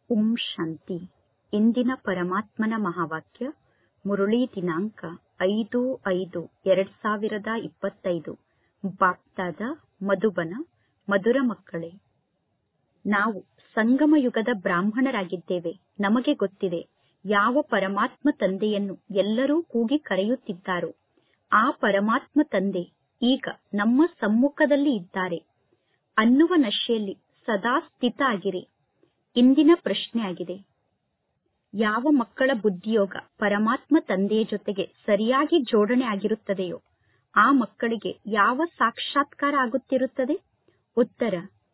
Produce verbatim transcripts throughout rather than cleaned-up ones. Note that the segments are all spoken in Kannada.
ಓಂ ಶಾಂತಿ. ಇಂದಿನ ಪರಮಾತ್ಮನ ಮಹಾವಾಕ್ಯ ಮುರಳಿ ದಿನಾಂಕ ಐದು ಐದು ಎರಡ್ ಸಾವಿರದ ಇಪ್ಪತ್ತೈದು. ಬಾಪ್ತಾದ ಮಧುಬನ. ಮಧುರ ಮಕ್ಕಳೇ, ನಾವು ಸಂಗಮ ಯುಗದ ಬ್ರಾಹ್ಮಣರಾಗಿದ್ದೇವೆ. ನಮಗೆ ಗೊತ್ತಿದೆ ಯಾವ ಪರಮಾತ್ಮ ತಂದೆಯನ್ನು ಎಲ್ಲರೂ ಕೂಗಿ ಕರೆಯುತ್ತಿದ್ದಾರೋ ಆ ಪರಮಾತ್ಮ ತಂದೆ ಈಗ ನಮ್ಮ ಸಮ್ಮುಖದಲ್ಲಿ ಇದ್ದಾರೆ ಅನ್ನುವ ನಶೆಯಲ್ಲಿ ಸದಾ ಸ್ಥಿತ ಆಗಿರಿ. ಇಂದಿನ ಪ್ರಶ್ನೆಯಾಗಿದೆ, ಯಾವ ಮಕ್ಕಳ ಬುದ್ಧಿಯೋಗ ಪರಮಾತ್ಮ ತಂದೆಯ ಜೊತೆಗೆ ಸರಿಯಾಗಿ ಜೋಡಣೆ ಆಗಿರುತ್ತದೆಯೋ ಆ ಮಕ್ಕಳಿಗೆ ಯಾವ ಸಾಕ್ಷಾತ್ಕಾರ ಆಗುತ್ತಿರುತ್ತದೆ? ಉತ್ತರ,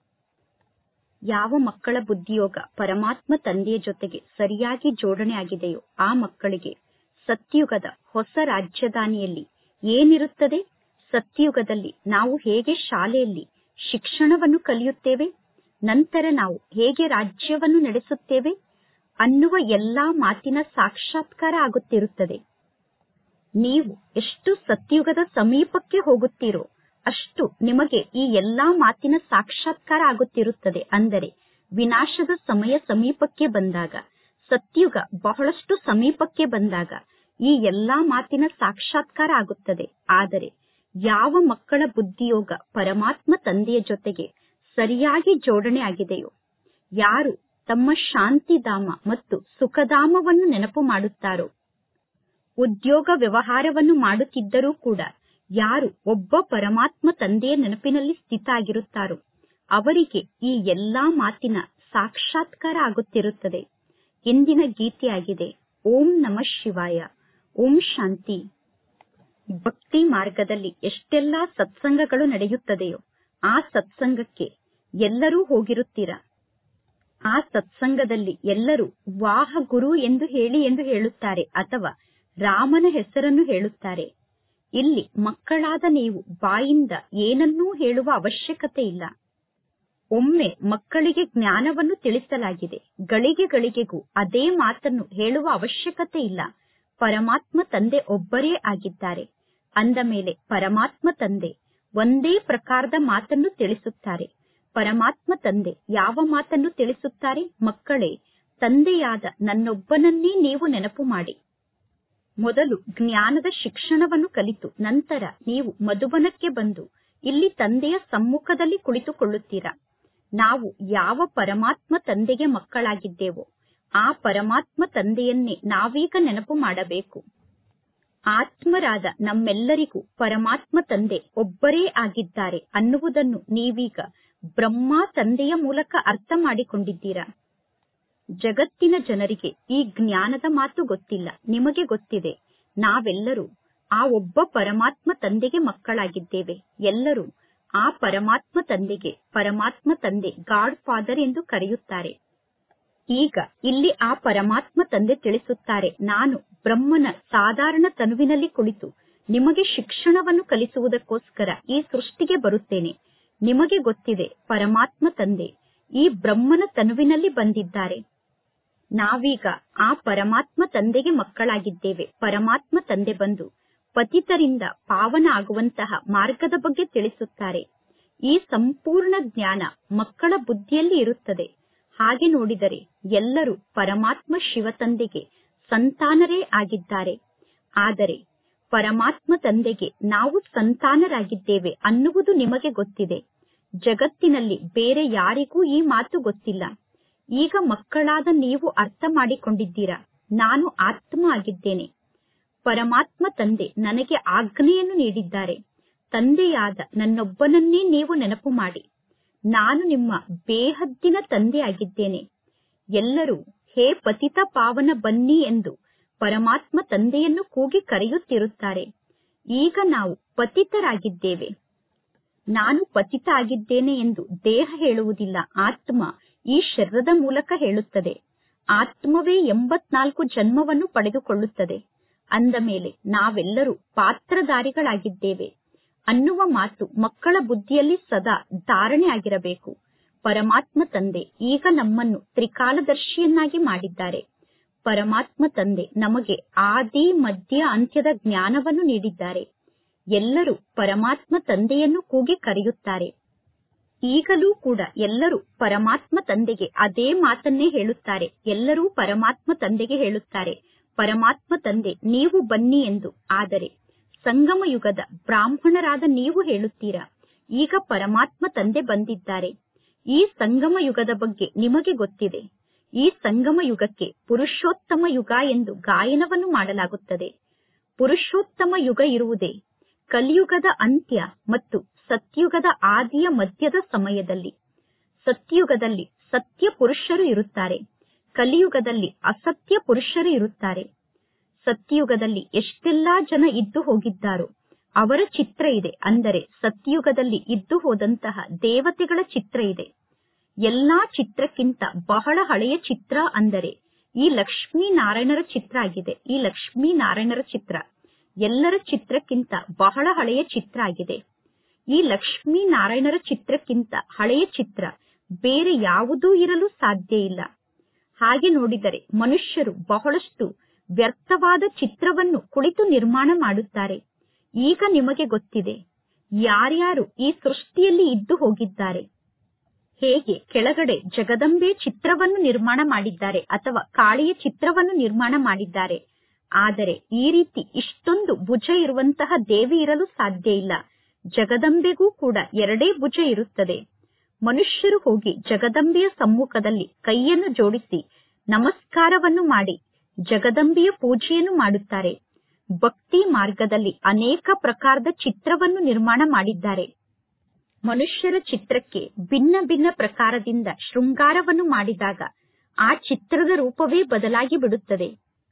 ಯಾವ ಮಕ್ಕಳ ಬುದ್ಧಿಯೋಗ ಪರಮಾತ್ಮ ತಂದೆಯ ಜೊತೆಗೆ ಸರಿಯಾಗಿ ಜೋಡಣೆ ಆಗಿದೆಯೋ ಆ ಮಕ್ಕಳಿಗೆ ಸತ್ಯುಗದ ಹೊಸ ರಾಜಧಾನಿಯಲ್ಲಿ ಏನಿರುತ್ತದೆ? ಸತ್ಯುಗದಲ್ಲಿ ನಾವು ಹೇಗೆ ಶಾಲೆಯಲ್ಲಿ ಶಿಕ್ಷಣವನ್ನು ಕಲಿಯುತ್ತೇವೆ, ನಂತರ ನಾವು ಹೇಗೆ ರಾಜ್ಯವನ್ನು ನಡೆಸುತ್ತೇವೆ ಅನ್ನುವ ಎಲ್ಲಾ ಮಾತಿನ ಸಾಕ್ಷಾತ್ಕಾರ ಆಗುತ್ತಿರುತ್ತದೆ. ನೀವು ಎಷ್ಟು ಸತ್ಯುಗದ ಸಮೀಪಕ್ಕೆ ಹೋಗುತ್ತೀರೋ ಅಷ್ಟು ನಿಮಗೆ ಈ ಎಲ್ಲಾ ಮಾತಿನ ಸಾಕ್ಷಾತ್ಕಾರ ಆಗುತ್ತಿರುತ್ತದೆ. ಅಂದರೆ ವಿನಾಶದ ಸಮಯ ಸಮೀಪಕ್ಕೆ ಬಂದಾಗ, ಸತ್ಯುಗ ಬಹಳಷ್ಟು ಸಮೀಪಕ್ಕೆ ಬಂದಾಗ ಈ ಎಲ್ಲಾ ಮಾತಿನ ಸಾಕ್ಷಾತ್ಕಾರ ಆಗುತ್ತದೆ. ಆದರೆ ಯಾವ ಮಕ್ಕಳ ಬುದ್ಧಿಯೋಗ ಪರಮಾತ್ಮ ತಂದೆಯ ಜೊತೆಗೆ ಸರಿಯಾಗಿ ಜೋಡಣೆ ಆಗಿದೆಯೋ, ಯಾರು ತಮ್ಮ ಶಾಂತಿಧಾಮ ಮತ್ತು ಸುಖಧಾಮವನ್ನು ನೆನಪು ಮಾಡುತ್ತಾರೋ, ಉದ್ಯೋಗ ವ್ಯವಹಾರವನ್ನು ಮಾಡುತ್ತಿದ್ದರೂ ಕೂಡ ಯಾರು ಒಬ್ಬ ಪರಮಾತ್ಮ ತಂದೆಯ ನೆನಪಿನಲ್ಲಿ ಸ್ಥಿತ ಆಗಿರುತ್ತಾರೋ ಅವರಿಗೆ ಈ ಎಲ್ಲಾ ಮಾತಿನ ಸಾಕ್ಷಾತ್ಕಾರ ಆಗುತ್ತಿರುತ್ತದೆ. ಇಂದಿನ ಗೀತೆಯಾಗಿದೆ ಓಂ ನಮಃ ಶಿವಾಯ. ಓಂ ಶಾಂತಿ. ಭಕ್ತಿ ಮಾರ್ಗದಲ್ಲಿ ಎಷ್ಟೆಲ್ಲಾ ಸತ್ಸಂಗಗಳು ನಡೆಯುತ್ತದೆಯೋ ಆ ಸತ್ಸಂಗಕ್ಕೆ ಎಲ್ಲರೂ ಹೋಗಿರುತ್ತೀರಾ. ಆ ಸತ್ಸಂಗದಲ್ಲಿ ಎಲ್ಲರೂ ವಾಹ ಗುರು ಎಂದು ಹೇಳಿ ಎಂದು ಹೇಳುತ್ತಾರೆ ಅಥವಾ ರಾಮನ ಹೆಸರನ್ನು ಹೇಳುತ್ತಾರೆ. ಇಲ್ಲಿ ಮಕ್ಕಳಾದ ನೀವು ಬಾಯಿಂದ ಏನನ್ನೂ ಹೇಳುವ ಅವಶ್ಯಕತೆ ಇಲ್ಲ. ಒಮ್ಮೆ ಮಕ್ಕಳಿಗೆ ಜ್ಞಾನವನ್ನು ತಿಳಿಸಲಾಗಿದೆ, ಗಳಿಗೆ ಗಳಿಗೆಗೂ ಅದೇ ಮಾತನ್ನು ಹೇಳುವ ಅವಶ್ಯಕತೆ ಇಲ್ಲ. ಪರಮಾತ್ಮ ತಂದೆ ಒಬ್ಬರೇ ಆಗಿದ್ದಾರೆ. ಅಂದ ಮೇಲೆ ಪರಮಾತ್ಮ ತಂದೆ ಒಂದೇ ಪ್ರಕಾರದ ಮಾತನ್ನು ತಿಳಿಸುತ್ತಾರೆ. ಪರಮಾತ್ಮ ತಂದೆ ಯಾವ ಮಾತನ್ನು ತಿಳಿಸುತ್ತಾರೆ? ಮಕ್ಕಳೇ, ತಂದೆಯಾದ ನನ್ನೊಬ್ಬನನ್ನೇ ನೀವು ನೆನಪು ಮಾಡಿ. ಮೊದಲು ಜ್ಞಾನದ ಶಿಕ್ಷಣವನ್ನು ಕಲಿತು ನಂತರ ನೀವು ಮಧುಬನಕ್ಕೆ ಬಂದು ಇಲ್ಲಿ ತಂದೆಯ ಸಮ್ಮುಖದಲ್ಲಿ ಕುಳಿತುಕೊಳ್ಳುತ್ತೀರಾ. ನಾವು ಯಾವ ಪರಮಾತ್ಮ ತಂದೆಗೆ ಮಕ್ಕಳಾಗಿದ್ದೇವೋ ಆ ಪರಮಾತ್ಮ ತಂದೆಯನ್ನೇ ನಾವೀಗ ನೆನಪು ಮಾಡಬೇಕು. ಆತ್ಮರಾದ ನಮ್ಮೆಲ್ಲರಿಗೂ ಪರಮಾತ್ಮ ತಂದೆ ಒಬ್ಬರೇ ಆಗಿದ್ದಾರೆ ಅನ್ನುವುದನ್ನು ನೀವೀಗ ಬ್ರಹ್ಮ ತಂದೆಯ ಮೂಲಕ ಅರ್ಥ ಮಾಡಿಕೊಂಡಿದ್ದೀರಾ. ಜಗತ್ತಿನ ಜನರಿಗೆ ಈ ಜ್ಞಾನದ ಮಾತು ಗೊತ್ತಿಲ್ಲ. ನಿಮಗೆ ಗೊತ್ತಿದೆ, ನಾವೆಲ್ಲರೂ ಆ ಒಬ್ಬ ಪರಮಾತ್ಮ ತಂದೆಗೆ ಮಕ್ಕಳಾಗಿದ್ದೇವೆ. ಎಲ್ಲರೂ ಆ ಪರಮಾತ್ಮ ತಂದೆಗೆ ಪರಮಾತ್ಮ ತಂದೆ ಗಾಡ್ ಫಾದರ್ ಎಂದು ಕರೆಯುತ್ತಾರೆ. ಈಗ ಇಲ್ಲಿ ಆ ಪರಮಾತ್ಮ ತಂದೆ ತಿಳಿಸುತ್ತಾರೆ, ನಾನು ಬ್ರಹ್ಮನ ಸಾಧಾರಣ ತನುವಿನಲ್ಲಿ ಕುಳಿತು ನಿಮಗೆ ಶಿಕ್ಷಣವನ್ನು ಕಲಿಸುವುದಕ್ಕೋಸ್ಕರ ಈ ಸೃಷ್ಟಿಗೆ ಬರುತ್ತೇನೆ. ನಿಮಗೆ ಗೊತ್ತಿದೆ ಪರಮಾತ್ಮ ತಂದೆ ಈ ಬ್ರಹ್ಮನ ತನುವಿನಲ್ಲಿ ಬಂದಿದ್ದಾರೆ. ನಾವೀಗ ಆ ಪರಮಾತ್ಮ ತಂದೆಗೆ ಮಕ್ಕಳಾಗಿದ್ದೇವೆ. ಪರಮಾತ್ಮ ತಂದೆ ಬಂದು ಪತಿತರಿಂದ ಪಾವನ ಆಗುವಂತಹ ಮಾರ್ಗದ ಬಗ್ಗೆ ತಿಳಿಸುತ್ತಾರೆ. ಈ ಸಂಪೂರ್ಣ ಜ್ಞಾನ ಮಕ್ಕಳ ಬುದ್ಧಿಯಲ್ಲಿ ಇರುತ್ತದೆ. ಹಾಗೆ ನೋಡಿದರೆ ಎಲ್ಲರೂ ಪರಮಾತ್ಮ ಶಿವ ತಂದೆಗೆ ಸಂತಾನರೇ ಆಗಿದ್ದಾರೆ. ಆದರೆ ಪರಮಾತ್ಮ ತಂದೆಗೆ ನಾವು ಸಂತಾನರಾಗಿದ್ದೇವೆ ಅನ್ನುವುದು ನಿಮಗೆ ಗೊತ್ತಿದೆ. ಜಗತ್ತಿನಲ್ಲಿ ಬೇರೆ ಯಾರಿಗೂ ಈ ಮಾತು ಗೊತ್ತಿಲ್ಲ. ಈಗ ಮಕ್ಕಳಾದ ನೀವು ಅರ್ಥ ಮಾಡಿಕೊಂಡಿದ್ದೀರಾ, ನಾನು ಆತ್ಮ ಆಗಿದ್ದೇನೆ. ಪರಮಾತ್ಮ ತಂದೆ ನನಗೆ ಆಜ್ಞೆಯನ್ನು ನೀಡಿದ್ದಾರೆ. ತಂದೆಯಾದ ನನ್ನೊಬ್ಬನನ್ನೇ ನೀವು ನೆನಪು ಮಾಡಿ. ನಾನು ನಿಮ್ಮ ಬೇಹದ್ದಿನ ತಂದೆ ಆಗಿದ್ದೇನೆ. ಎಲ್ಲರೂ ಹೇ ಪತಿತ ಪಾವನ ಬನ್ನಿ ಎಂದು ಪರಮಾತ್ಮ ತಂದೆಯನ್ನು ಕೂಗಿ ಕರೆಯುತ್ತಿರುತ್ತಾರೆ. ಈಗ ನಾವು ಪತಿತರಾಗಿದ್ದೇವೆ. ನಾನು ಪತಿತ ಆಗಿದ್ದೇನೆ ಎಂದು ದೇಹ ಹೇಳುವುದಿಲ್ಲ, ಆತ್ಮ ಈ ಶರೀರದ ಮೂಲಕ ಹೇಳುತ್ತದೆ. ಆತ್ಮವೇ ಎಂಬತ್ನಾಲ್ಕು ಜನ್ಮವನ್ನು ಪಡೆದುಕೊಳ್ಳುತ್ತದೆ. ಅಂದ ಮೇಲೆ ನಾವೆಲ್ಲರೂ ಪಾತ್ರಧಾರಿಗಳಾಗಿದ್ದೇವೆ ಅನ್ನುವ ಮಾತು ಮಕ್ಕಳ ಬುದ್ಧಿಯಲ್ಲಿ ಸದಾ ಧಾರಣೆ ಆಗಿರಬೇಕು. ಪರಮಾತ್ಮ ತಂದೆ ಈಗ ನಮ್ಮನ್ನು ತ್ರಿಕಾಲದರ್ಶಿಯನ್ನಾಗಿ ಮಾಡಿದ್ದಾರೆ. ಪರಮಾತ್ಮ ತಂದೆ ನಮಗೆ ಆದಿ ಮಧ್ಯ ಅಂತ್ಯದ ಜ್ಞಾನವನ್ನು ನೀಡಿದ್ದಾರೆ. ಎಲ್ಲರೂ ಪರಮಾತ್ಮ ತಂದೆಯನ್ನು ಕೂಗಿ ಕರೆಯುತ್ತಾರೆ. ಈಗಲೂ ಕೂಡ ಎಲ್ಲರೂ ಪರಮಾತ್ಮ ತಂದೆಗೆ ಅದೇ ಮಾತನ್ನೇ ಹೇಳುತ್ತಾರೆ. ಎಲ್ಲರೂ ಪರಮಾತ್ಮ ತಂದೆಗೆ ಹೇಳುತ್ತಾರೆ, ಪರಮಾತ್ಮ ತಂದೆ ನೀವು ಬನ್ನಿ ಎಂದು. ಆದರೆ ಸಂಗಮ ಯುಗದ ಬ್ರಾಹ್ಮಣರಾದ ನೀವು ಹೇಳುತ್ತೀರಾ, ಈಗ ಪರಮಾತ್ಮ ತಂದೆ ಬಂದಿದ್ದಾರೆ. ಈ ಸಂಗಮ ಯುಗದ ಬಗ್ಗೆ ನಿಮಗೆ ಗೊತ್ತಿದೆ. ಈ ಸಂಗಮ ಯುಗಕ್ಕೆ ಪುರುಷೋತ್ತಮ ಯುಗ ಎಂದು ಗಾಯನವನ್ನು ಮಾಡಲಾಗುತ್ತದೆ. ಪುರುಷೋತ್ತಮ ಯುಗ ಇರುವುದೇ ಕಲಿಯುಗದ ಅಂತ್ಯ ಮತ್ತು ಸತ್ಯುಗದ ಆದಿಯ ಮಧ್ಯದ ಸಮಯದಲ್ಲಿ. ಸತ್ಯುಗದಲ್ಲಿ ಸತ್ಯ ಪುರುಷರು ಇರುತ್ತಾರೆ, ಕಲಿಯುಗದಲ್ಲಿ ಅಸತ್ಯ ಪುರುಷರು ಇರುತ್ತಾರೆ. ಸತ್ಯುಗದಲ್ಲಿ ಎಷ್ಟೆಲ್ಲಾ ಜನ ಇದ್ದು ಹೋಗಿದ್ದಾರೋ ಅವರ ಚಿತ್ರ ಇದೆ. ಅಂದರೆ ಸತ್ಯುಗದಲ್ಲಿ ಇದ್ದು ಹೋದಂತಹ ದೇವತೆಗಳ ಚಿತ್ರ ಇದೆ. ಎಲ್ಲಾ ಚಿತ್ರಕ್ಕಿಂತ ಬಹಳ ಹಳೆಯ ಚಿತ್ರ ಅಂದರೆ ಈ ಲಕ್ಷ್ಮೀನಾರಾಯಣರ ಚಿತ್ರ ಆಗಿದೆ. ಈ ಲಕ್ಷ್ಮೀನಾರಾಯಣರ ಚಿತ್ರ ಎಲ್ಲರ ಚಿತ್ರಕ್ಕಿಂತ ಬಹಳ ಹಳೆಯ ಚಿತ್ರ ಆಗಿದೆ. ಈ ಲಕ್ಷ್ಮೀನಾರಾಯಣರ ಚಿತ್ರಕ್ಕಿಂತ ಹಳೆಯ ಚಿತ್ರ ಬೇರೆ ಯಾವುದೂ ಇರಲು ಸಾಧ್ಯ ಇಲ್ಲ. ಹಾಗೆ ನೋಡಿದರೆ ಮನುಷ್ಯರು ಬಹಳಷ್ಟು ವ್ಯರ್ಥವಾದ ಚಿತ್ರವನ್ನು ಕುಳಿತು ನಿರ್ಮಾಣ ಮಾಡುತ್ತಾರೆ. ಈಗ ನಿಮಗೆ ಗೊತ್ತಿದೆ ಯಾರ್ಯಾರು ಈ ಸೃಷ್ಟಿಯಲ್ಲಿ ಇದ್ದು ಹೋಗಿದ್ದಾರೆ, ಹೇಗೆ ಕೆಳಗಡೆ ಜಗದಂಬೆ ಚಿತ್ರವನ್ನು ನಿರ್ಮಾಣ ಮಾಡಿದ್ದಾರೆ ಅಥವಾ ಕಾಳಿಯ ಚಿತ್ರವನ್ನು ನಿರ್ಮಾಣ ಮಾಡಿದ್ದಾರೆ. ಆದರೆ ಈ ರೀತಿ ಇಷ್ಟೊಂದು ಭುಜ ಇರುವಂತಹ ದೇವಿ ಇರಲು ಸಾಧ್ಯ ಇಲ್ಲ. ಜಗದಂಬೆಗೂ ಕೂಡ ಎರಡೇ ಭುಜ ಇರುತ್ತದೆ. ಮನುಷ್ಯರು ಹೋಗಿ ಜಗದಂಬೆಯ ಸಮ್ಮುಖದಲ್ಲಿ ಕೈಯನ್ನು ಜೋಡಿಸಿ ನಮಸ್ಕಾರವನ್ನು ಮಾಡಿ ಜಗದಂಬೆಯ ಪೂಜೆಯನ್ನು ಮಾಡುತ್ತಾರೆ. ಭಕ್ತಿ ಮಾರ್ಗದಲ್ಲಿ ಅನೇಕ ಪ್ರಕಾರದ ಚಿತ್ರವನ್ನು ನಿರ್ಮಾಣ ಮಾಡಿದ್ದಾರೆ. ಮನುಷ್ಯರ ಚಿತ್ರಕ್ಕೆ ಭಿನ್ನ ಭಿನ್ನ ಪ್ರಕಾರದಿಂದ ಶೃಂಗಾರವನ್ನು ಮಾಡಿದಾಗ ಆ ಚಿತ್ರದ ರೂಪವೇ ಬದಲಾಗಿ ಬಿಡುತ್ತದೆ.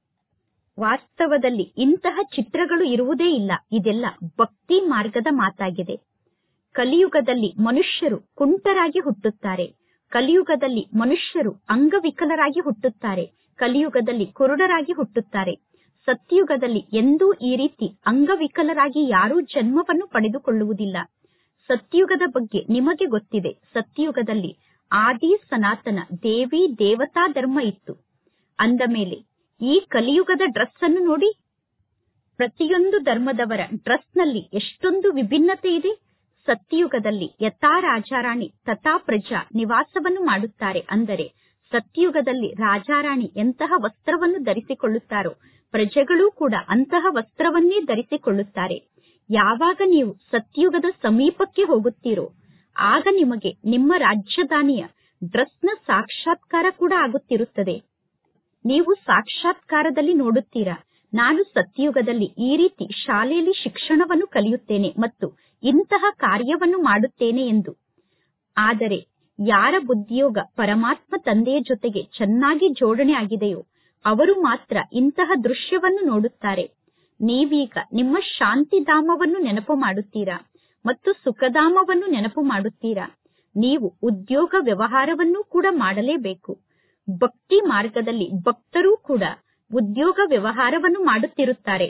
ವಾಸ್ತವದಲ್ಲಿ ಇಂತಹ ಚಿತ್ರಗಳು ಇರುವುದೇ ಇಲ್ಲ. ಇದೆಲ್ಲ ಭಕ್ತಿ ಮಾರ್ಗದ ಮಾತಾಗಿದೆ. ಕಲಿಯುಗದಲ್ಲಿ ಮನುಷ್ಯರು ಕುಂಟರಾಗಿ ಹುಟ್ಟುತ್ತಾರೆ. ಕಲಿಯುಗದಲ್ಲಿ ಮನುಷ್ಯರು ಅಂಗವಿಕಲರಾಗಿ ಹುಟ್ಟುತ್ತಾರೆ. ಕಲಿಯುಗದಲ್ಲಿ ಕುರುಡರಾಗಿ ಹುಟ್ಟುತ್ತಾರೆ. ಸತ್ಯುಗದಲ್ಲಿ ಎಂದೂ ಈ ರೀತಿ ಅಂಗವಿಕಲರಾಗಿ ಯಾರೂ ಜನ್ಮವನ್ನು ಪಡೆದುಕೊಳ್ಳುವುದಿಲ್ಲ. ಸತ್ಯುಗದ ಬಗ್ಗೆ ನಿಮಗೆ ಗೊತ್ತಿದೆ. ಸತ್ಯುಗದಲ್ಲಿ ಆದಿ ಸನಾತನ ದೇವಿ ದೇವತಾ ಧರ್ಮ ಇತ್ತು. ಅಂದ ಮೇಲೆ ಈ ಕಲಿಯುಗದ ಡ್ರೆಸ್ ಅನ್ನು ನೋಡಿ. ಪ್ರತಿಯೊಂದು ಧರ್ಮದವರ ಡ್ರೆಸ್ ನಲ್ಲಿ ಎಷ್ಟೊಂದು ವಿಭಿನ್ನತೆ ಇದೆ. ಸತ್ಯುಗದಲ್ಲಿ ಯಥಾ ರಾಜಾರಾಣಿ ತಥಾ ಪ್ರಜಾ ನಿವಾಸವನ್ನು ಮಾಡುತ್ತಾರೆ. ಅಂದರೆ ಸತ್ಯುಗದಲ್ಲಿ ರಾಜಾರಾಣಿ ಎಂತಹ ವಸ್ತ್ರವನ್ನು ಧರಿಸಿಕೊಳ್ಳುತ್ತಾರೋ ಪ್ರಜೆಗಳೂ ಕೂಡ ಅಂತಹ ವಸ್ತ್ರವನ್ನೇ ಧರಿಸಿಕೊಳ್ಳುತ್ತಾರೆ. ಯಾವಾಗ ನೀವು ಸತ್ಯುಗದ ಸಮೀಪಕ್ಕೆ ಹೋಗುತ್ತೀರೋ ಆಗ ನಿಮಗೆ ನಿಮ್ಮ ರಾಜಧಾನಿಯ ಡ್ರೆಸ್ನ ಸಾಕ್ಷಾತ್ಕಾರ ಕೂಡ ಆಗುತ್ತಿರುತ್ತದೆ. ನೀವು ಸಾಕ್ಷಾತ್ಕಾರದಲ್ಲಿ ನೋಡುತ್ತೀರಾ, ನಾನು ಸತ್ಯುಗದಲ್ಲಿ ಈ ರೀತಿ ಶಾಲೆಯಲ್ಲಿ ಶಿಕ್ಷಣವನ್ನು ಕಲಿಯುತ್ತೇನೆ ಮತ್ತು ಇಂತಹ ಕಾರ್ಯವನ್ನು ಮಾಡುತ್ತೇನೆ ಎಂದು. ಆದರೆ ಯಾರ ಬುದ್ಧಿಯೋಗ ಪರಮಾತ್ಮ ತಂದೆಯ ಜೊತೆಗೆ ಚೆನ್ನಾಗಿ ಜೋಡಣೆ ಆಗಿದೆಯೋ ಅವರು ಮಾತ್ರ ಇಂತಹ ದೃಶ್ಯವನ್ನು ನೋಡುತ್ತಾರೆ. ನೀವೀಗ ನಿಮ್ಮ ಶಾಂತಿಧಾಮವನ್ನು ನೆನಪು ಮಾಡುತ್ತೀರಾ ಮತ್ತು ಸುಖಧಾಮವನ್ನು ನೆನಪು ಮಾಡುತ್ತೀರಾ. ನೀವು ಉದ್ಯೋಗ ವ್ಯವಹಾರವನ್ನೂ ಕೂಡ ಮಾಡಲೇಬೇಕು. ಭಕ್ತಿ ಮಾರ್ಗದಲ್ಲಿ ಭಕ್ತರೂ ಕೂಡ ಉದ್ಯೋಗ ವ್ಯವಹಾರವನ್ನು ಮಾಡುತ್ತಿರುತ್ತಾರೆ.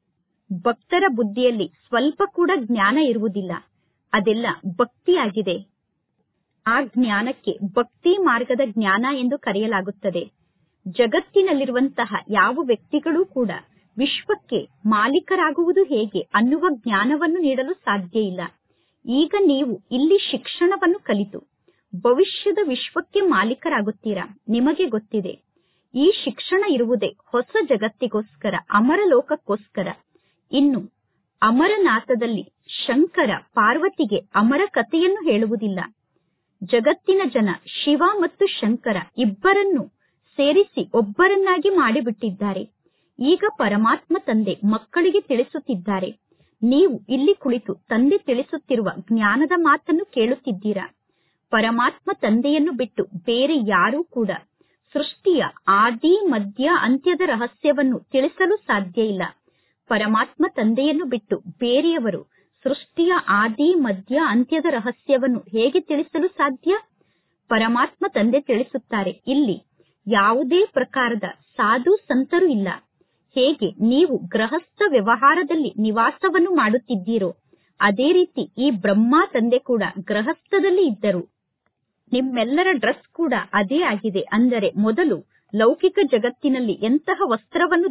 ಭಕ್ತರ ಬುದ್ಧಿಯಲ್ಲಿ ಸ್ವಲ್ಪ ಕೂಡ ಜ್ಞಾನ ಇರುವುದಿಲ್ಲ. ಅದೆಲ್ಲ ಭಕ್ತಿಯಾಗಿದೆ. ಆ ಜ್ಞಾನಕ್ಕೆ ಭಕ್ತಿ ಮಾರ್ಗದ ಜ್ಞಾನ ಎಂದು ಕರೆಯಲಾಗುತ್ತದೆ. ಜಗತ್ತಿನಲ್ಲಿರುವಂತಹ ಯಾವ ವ್ಯಕ್ತಿಗಳೂ ಕೂಡ ವಿಶ್ವಕ್ಕೆ ಮಾಲೀಕರಾಗುವುದು ಹೇಗೆ ಅನ್ನುವ ಜ್ಞಾನವನ್ನು ನೀಡಲು ಸಾಧ್ಯ ಇಲ್ಲ. ಈಗ ನೀವು ಇಲ್ಲಿ ಶಿಕ್ಷಣವನ್ನು ಕಲಿತು ಭವಿಷ್ಯದ ವಿಶ್ವಕ್ಕೆ ಮಾಲೀಕರಾಗುತ್ತೀರಾ. ನಿಮಗೆ ಗೊತ್ತಿದೆ ಈ ಶಿಕ್ಷಣ ಇರುವುದೇ ಹೊಸ ಜಗತ್ತಿಗೋಸ್ಕರ, ಅಮರ ಲೋಕಕ್ಕೋಸ್ಕರ. ಇನ್ನು ಅಮರನಾಥದಲ್ಲಿ ಶಂಕರ ಪಾರ್ವತಿಗೆ ಅಮರ ಕಥೆಯನ್ನು ಹೇಳುವುದಿಲ್ಲ. ಜಗತ್ತಿನ ಜನ ಶಿವ ಮತ್ತು ಶಂಕರ ಇಬ್ಬರನ್ನು ಸೇರಿಸಿ ಒಬ್ಬರನ್ನಾಗಿ ಮಾಡಿಬಿಟ್ಟಿದ್ದಾರೆ. ಈಗ ಪರಮಾತ್ಮ ತಂದೆ ಮಕ್ಕಳಿಗೆ ತಿಳಿಸುತ್ತಿದ್ದಾರೆ. ನೀವು ಇಲ್ಲಿ ಕುಳಿತು ತಂದೆ ತಿಳಿಸುತ್ತಿರುವ ಜ್ಞಾನದ ಮಾತನ್ನು ಕೇಳುತ್ತಿದ್ದೀರಾ. ಪರಮಾತ್ಮ ತಂದೆಯನ್ನು ಬಿಟ್ಟು ಬೇರೆ ಯಾರೂ ಕೂಡ ಸೃಷ್ಟಿಯ ಆದಿ ಮಧ್ಯ ಅಂತ್ಯದ ರಹಸ್ಯವನ್ನು ತಿಳಿಸಲು ಸಾಧ್ಯ ಇಲ್ಲ. ಪರಮಾತ್ಮ ತಂದೆಯನ್ನು ಬಿಟ್ಟು ಬೇರೆಯವರು ಸೃಷ್ಟಿಯ ಆದಿ ಮಧ್ಯ ಅಂತ್ಯದ ರಹಸ್ಯವನ್ನು ಹೇಗೆ ತಿಳಿಸಲು ಸಾಧ್ಯ? ಪರಮಾತ್ಮ ತಂದೆ ತಿಳಿಸುತ್ತಾರೆ, ಇಲ್ಲಿ ಯಾವುದೇ ಪ್ರಕಾರದ ಸಾಧು ಸಂತರು ಇಲ್ಲ. ಹೇಗೆ ನೀವು ಗೃಹಸ್ಥ ವ್ಯವಹಾರದಲ್ಲಿ ನಿವಾಸವನ್ನು ಮಾಡುತ್ತಿದ್ದೀರೋ ಅದೇ ರೀತಿ ಈ ಬ್ರಹ್ಮ ತಂದೆ ಕೂಡ ಗೃಹಸ್ಥದಲ್ಲಿ ಇದ್ದರು. ನಿಮ್ಮೆಲ್ಲರ ಡ್ರೆಸ್ ಕೂಡ ಅದೇ ಆಗಿದೆ. ಅಂದರೆ ಮೊದಲು ಲೌಕಿಕ ಜಗತ್ತಿನಲ್ಲಿ ಎಂತಹ ವಸ್ತ್ರವನ್ನು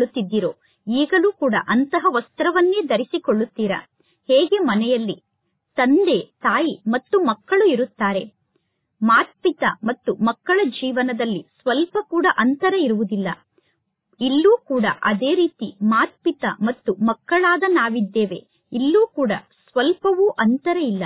ಧರಿಸಿಕೊಳ್ಳುತ್ತಿದ್ದೀರೋ ಈಗಲೂ ಕೂಡ ಅಂತಹ ವಸ್ತ್ರವನ್ನೇ ಧರಿಸಿಕೊಳ್ಳುತ್ತೀರಾ. ಹೇಗೆ ಮನೆಯಲ್ಲಿ ತಂದೆ ತಾಯಿ ಮತ್ತು ಮಕ್ಕಳು ಇರುತ್ತಾರೆ. ಮಾತ್ಪಿತ ಮತ್ತು ಮಕ್ಕಳ ಜೀವನದಲ್ಲಿ ಸ್ವಲ್ಪ ಕೂಡ ಅಂತರ ಇರುವುದಿಲ್ಲ. ಇಲ್ಲೂ ಕೂಡ ಅದೇ ರೀತಿ ಮಾತ್ಪಿತ ಮತ್ತು ಮಕ್ಕಳಾದ ನಾವಿದ್ದೇವೆ. ಇಲ್ಲೂ ಕೂಡ ಸ್ವಲ್ಪವೂ ಅಂತರ ಇಲ್ಲ.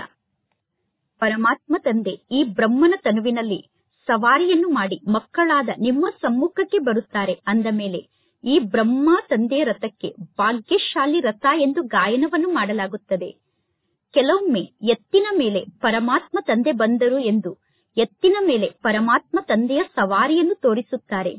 ಪರಮಾತ್ಮ ತಂದೆ ಈ ಬ್ರಹ್ಮನ ತನುವಿನಲ್ಲಿ ಸವಾರಿಯನ್ನು ಮಾಡಿ ಮಕ್ಕಳಾದ ನಿಮ್ಮ ಸಮ್ಮುಖಕ್ಕೆ ಬರುತ್ತಾರೆ. ಅಂದ ಮೇಲೆ ಈ ಬ್ರಹ್ಮ ತಂದೆಯ ರಥಕ್ಕೆ ಭಾಗ್ಯಶಾಲಿ ರಥ ಎಂದು ಗಾಯನವನ್ನು ಮಾಡಲಾಗುತ್ತದೆ. ಕೆಲವೊಮ್ಮೆ ಎತ್ತಿನ ಮೇಲೆ ಪರಮಾತ್ಮ ತಂದೆ ಬಂದರು ಎಂದು ಎತ್ತಿನ ಮೇಲೆ ಪರಮಾತ್ಮ ತಂದೆಯ ಸವಾರಿಯನ್ನು ತೋರಿಸುತ್ತಾರೆ.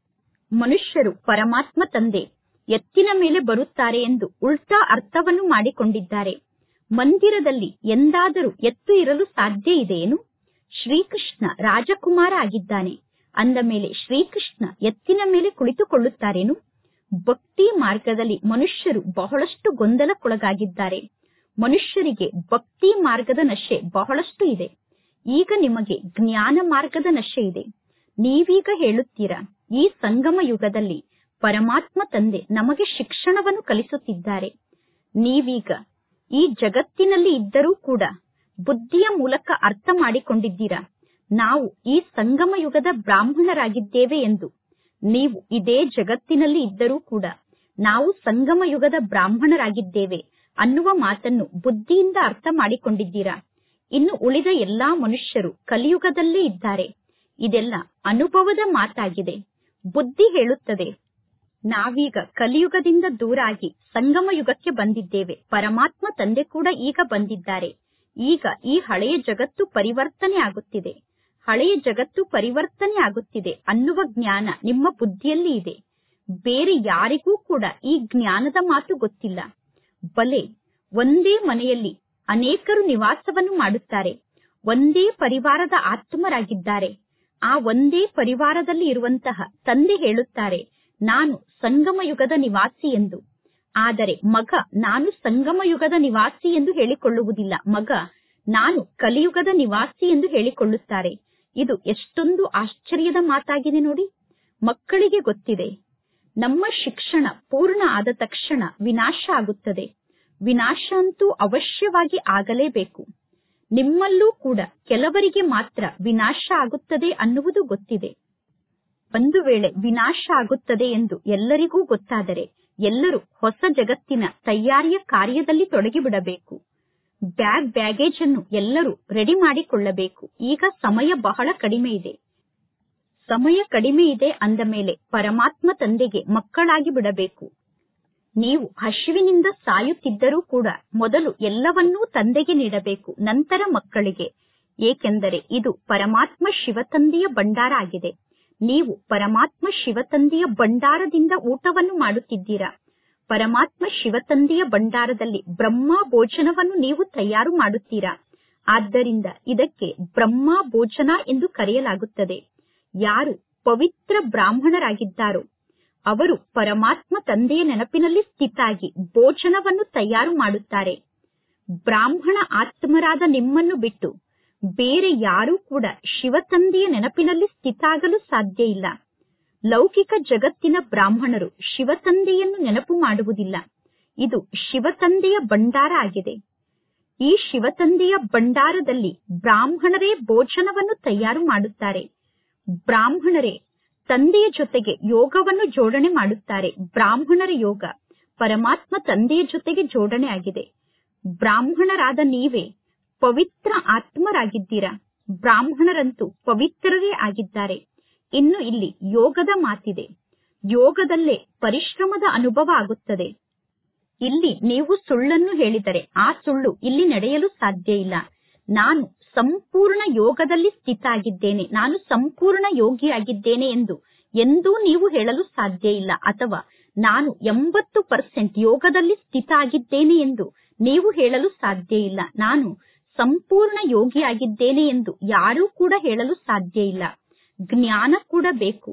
ಮನುಷ್ಯರು ಪರಮಾತ್ಮ ತಂದೆ ಎತ್ತಿನ ಮೇಲೆ ಬರುತ್ತಾರೆ ಎಂದು ಉಲ್ಟಾ ಅರ್ಥವನ್ನು ಮಾಡಿಕೊಂಡಿದ್ದಾರೆ. ಮಂದಿರದಲ್ಲಿ ಎಂದಾದರೂ ಎತ್ತು ಇರಲು ಸಾಧ್ಯ ಇದೆಯೇನು? ಶ್ರೀಕೃಷ್ಣ ರಾಜಕುಮಾರ ಆಗಿದ್ದಾನೆ. ಅಂದ ಮೇಲೆ ಶ್ರೀಕೃಷ್ಣ ಎತ್ತಿನ ಮೇಲೆ ಕುಳಿತುಕೊಳ್ಳುತ್ತಾರೇನು? ಭಕ್ತಿ ಮಾರ್ಗದಲ್ಲಿ ಮನುಷ್ಯರು ಬಹಳಷ್ಟು ಗೊಂದಲಕ್ಕೊಳಗಾಗಿದ್ದಾರೆ. ಮನುಷ್ಯರಿಗೆ ಭಕ್ತಿ ಮಾರ್ಗದ ನಶೆ ಬಹಳಷ್ಟು ಇದೆ. ಈಗ ನಿಮಗೆ ಜ್ಞಾನ ಮಾರ್ಗದ ನಶೆ ಇದೆ. ನೀವೀಗ ಹೇಳುತ್ತೀರಾ, ಈ ಸಂಗಮ ಯುಗದಲ್ಲಿ ಪರಮಾತ್ಮ ತಂದೆ ನಮಗೆ ಶಿಕ್ಷಣವನ್ನು ಕಲಿಸುತ್ತಿದ್ದಾರೆ. ನೀವೀಗ ಈ ಜಗತ್ತಿನಲ್ಲಿ ಇದ್ದರೂ ಕೂಡ ಬುದ್ಧಿಯ ಮೂಲಕ ಅರ್ಥ ಮಾಡಿಕೊಂಡಿದ್ದೀರಾ, ನಾವು ಈ ಸಂಗಮ ಯುಗದ ಬ್ರಾಹ್ಮಣರಾಗಿದ್ದೇವೆ ಎಂದು. ನೀವು ಇದೇ ಜಗತ್ತಿನಲ್ಲಿ ಇದ್ದರೂ ಕೂಡ ನಾವು ಸಂಗಮ ಯುಗದ ಬ್ರಾಹ್ಮಣರಾಗಿದ್ದೇವೆ ಅನ್ನುವ ಮಾತನ್ನು ಬುದ್ಧಿಯಿಂದ ಅರ್ಥ ಮಾಡಿಕೊಂಡಿದ್ದೀರಾ. ಇನ್ನು ಉಳಿದ ಎಲ್ಲಾ ಮನುಷ್ಯರು ಕಲಿಯುಗದಲ್ಲೇ ಇದ್ದಾರೆ. ಇದೆಲ್ಲ ಅನುಭವದ ಮಾತಾಗಿದೆ. ಬುದ್ಧಿ ಹೇಳುತ್ತದೆ, ನಾವೀಗ ಕಲಿಯುಗದಿಂದ ದೂರಾಗಿ ಸಂಗಮ ಯುಗಕ್ಕೆ ಬಂದಿದ್ದೇವೆ. ಪರಮಾತ್ಮ ತಂದೆ ಕೂಡ ಈಗ ಬಂದಿದ್ದಾರೆ. ಈಗ ಈ ಹಳೆಯ ಜಗತ್ತು ಪರಿವರ್ತನೆ ಆಗುತ್ತಿದೆ. ಹಳೆಯ ಜಗತ್ತು ಪರಿವರ್ತನೆ ಆಗುತ್ತಿದೆ ಅನ್ನುವ ಜ್ಞಾನ ನಿಮ್ಮ ಬುದ್ಧಿಯಲ್ಲಿ ಇದೆ. ಬೇರೆ ಯಾರಿಗೂ ಕೂಡ ಈ ಜ್ಞಾನದ ಮಾತು ಗೊತ್ತಿಲ್ಲ. ಬಲೆ ಒಂದೇ ಮನೆಯಲ್ಲಿ ಅನೇಕರು ನಿವಾಸವನ್ನು ಮಾಡುತ್ತಾರೆ. ಒಂದೇ ಪರಿವಾರದ ಆತ್ಮರಾಗಿದ್ದಾರೆ. ಆ ಒಂದೇ ಪರಿವಾರದಲ್ಲಿ ಇರುವಂತಹ ತಂದೆ ಹೇಳುತ್ತಾರೆ, ನಾನು ಸಂಗಮ ಯುಗದ ನಿವಾಸಿ ಎಂದು. ಆದರೆ ಮಗ ನಾನು ಸಂಗಮ ಯುಗದ ನಿವಾಸಿ ಎಂದು ಹೇಳಿಕೊಳ್ಳುವುದಿಲ್ಲ. ಮಗ ನಾನು ಕಲಿಯುಗದ ನಿವಾಸಿ ಎಂದು ಹೇಳಿಕೊಳ್ಳುತ್ತಾರೆ. ಇದು ಎಷ್ಟೊಂದು ಆಶ್ಚರ್ಯದ ಮಾತಾಗಿದೆ ನೋಡಿ. ಮಕ್ಕಳಿಗೆ ಗೊತ್ತಿದೆ, ನಮ್ಮ ಶಿಕ್ಷಣ ಪೂರ್ಣ ಆದ ತಕ್ಷಣ ವಿನಾಶ ಆಗುತ್ತದೆ. ವಿನಾಶ ಅಂತೂ ಅವಶ್ಯವಾಗಿ ಆಗಲೇಬೇಕು. ನಿಮ್ಮಲ್ಲೂ ಕೂಡ ಕೆಲವರಿಗೆ ಮಾತ್ರ ವಿನಾಶ ಆಗುತ್ತದೆ ಅನ್ನುವುದು ಗೊತ್ತಿದೆ. ಒಂದು ವೇಳೆ ವಿನಾಶ ಆಗುತ್ತದೆ ಎಂದು ಎಲ್ಲರಿಗೂ ಗೊತ್ತಾದರೆ ಎಲ್ಲರೂ ಹೊಸ ಜಗತ್ತಿನ ತಯಾರಿಯ ಕಾರ್ಯದಲ್ಲಿ ತೊಡಗಿಬಿಡಬೇಕು. ಬ್ಯಾಗ್ ಬ್ಯಾಗೇಜ್ ಅನ್ನು ಎಲ್ಲರೂ ರೆಡಿ ಮಾಡಿಕೊಳ್ಳಬೇಕು. ಈಗ ಸಮಯ ಬಹಳ ಕಡಿಮೆ ಇದೆ. ಸಮಯ ಕಡಿಮೆ ಇದೆ ಅಂದ ಮೇಲೆ ಪರಮಾತ್ಮ ತಂದೆಗೆ ಮಕ್ಕಳಾಗಿ ಬಿಡಬೇಕು. ನೀವು ಹಸಿವಿನಿಂದ ಸಾಯುತ್ತಿದ್ದರೂ ಕೂಡ ಮೊದಲು ಎಲ್ಲವನ್ನೂ ತಂದೆಗೆ ನೀಡಬೇಕು, ನಂತರ ಮಕ್ಕಳಿಗೆ. ಏಕೆಂದರೆ ಇದು ಪರಮಾತ್ಮ ಶಿವತಂದೆಯ ಭಂಡಾರ ಆಗಿದೆ. ನೀವು ಪರಮಾತ್ಮ ಶಿವತಂದೆಯ ಭಂಡಾರದಿಂದ ಊಟವನ್ನು ಮಾಡುತ್ತಿದ್ದೀರಾ. ಪರಮಾತ್ಮ ಶಿವತಂದೆಯ ಭಂಡಾರದಲ್ಲಿ ಬ್ರಹ್ಮ ಭೋಜನವನ್ನು ನೀವು ತಯಾರು ಮಾಡುತ್ತೀರಾ. ಆದ್ದರಿಂದ ಇದಕ್ಕೆ ಬ್ರಹ್ಮ ಭೋಜನ ಎಂದು ಕರೆಯಲಾಗುತ್ತದೆ. ಯಾರು ಪವಿತ್ರ ಬ್ರಾಹ್ಮಣರಾಗಿದ್ದಾರೋ ಅವರು ಪರಮಾತ್ಮ ತಂದೆಯ ನೆನಪಿನಲ್ಲಿ ಸ್ಥಿತಾಗಿ ಭೋಜನವನ್ನು ತಯಾರು ಮಾಡುತ್ತಾರೆ. ಬ್ರಾಹ್ಮಣ ಆತ್ಮರಾದ ನಿಮ್ಮನ್ನು ಬಿಟ್ಟು ಬೇರೆ ಯಾರೂ ಕೂಡ ಶಿವತಂದೆಯ ನೆನಪಿನಲ್ಲಿ ಸ್ಥಿತಾಗಲು ಸಾಧ್ಯ ಇಲ್ಲ. ಲೌಕಿಕ ಜಗತ್ತಿನ ಬ್ರಾಹ್ಮಣರು ಶಿವತಂದೆಯನ್ನು ನೆನಪು ಮಾಡುವುದಿಲ್ಲ. ಇದು ಶಿವತಂದೆಯ ಭಂಡಾರ ಆಗಿದೆ. ಈ ಶಿವತಂದೆಯ ಭಂಡಾರದಲ್ಲಿ ಬ್ರಾಹ್ಮಣರೇ ಭೋಜನವನ್ನು ತಯಾರು ಮಾಡುತ್ತಾರೆ. ಬ್ರಾಹ್ಮಣರೇ ತಂದೆಯ ಜೊತೆಗೆ ಯೋಗವನ್ನು ಜೋಡಣೆ ಮಾಡುತ್ತಾರೆ. ಬ್ರಾಹ್ಮಣರ ಯೋಗ ಪರಮಾತ್ಮ ತಂದೆಯ ಜೊತೆಗೆ ಜೋಡಣೆ ಆಗಿದೆ. ಬ್ರಾಹ್ಮಣರಾದ ನೀವೇ ಪವಿತ್ರ ಆತ್ಮರಾಗಿದ್ದೀರಾ. ಬ್ರಾಹ್ಮಣರಂತೂ ಪವಿತ್ರರೇ ಆಗಿದ್ದಾರೆ. ಇನ್ನು ಇಲ್ಲಿ ಯೋಗದ ಮಾತಿದೆ. ಯೋಗದಲ್ಲೇ ಪರಿಶ್ರಮದ ಅನುಭವ ಆಗುತ್ತದೆ. ಇಲ್ಲಿ ನೀವು ಸುಳ್ಳನ್ನು ಹೇಳಿದರೆ ಆ ಸುಳ್ಳು ಇಲ್ಲಿ ನಡೆಯಲು ಸಾಧ್ಯ ಇಲ್ಲ. ನಾನು ಸಂಪೂರ್ಣ ಯೋಗದಲ್ಲಿ ಸ್ಥಿತ ಆಗಿದ್ದೇನೆ, ನಾನು ಸಂಪೂರ್ಣ ಯೋಗಿಯಾಗಿದ್ದೇನೆ ಎಂದು ಎಂದೂ ನೀವು ಹೇಳಲು ಸಾಧ್ಯ ಇಲ್ಲ. ಅಥವಾ ನಾನು ಎಂಬತ್ತು ಪರ್ಸೆಂಟ್ ಯೋಗದಲ್ಲಿ ಸ್ಥಿತ ಆಗಿದ್ದೇನೆ ಎಂದು ನೀವು ಹೇಳಲು ಸಾಧ್ಯ ಇಲ್ಲ. ನಾನು ಸಂಪೂರ್ಣ ಯೋಗಿಯಾಗಿದ್ದೇನೆ ಎಂದು ಯಾರೂ ಕೂಡ ಹೇಳಲು ಸಾಧ್ಯ ಇಲ್ಲ. ಜ್ಞಾನ ಕೂಡ ಬೇಕು.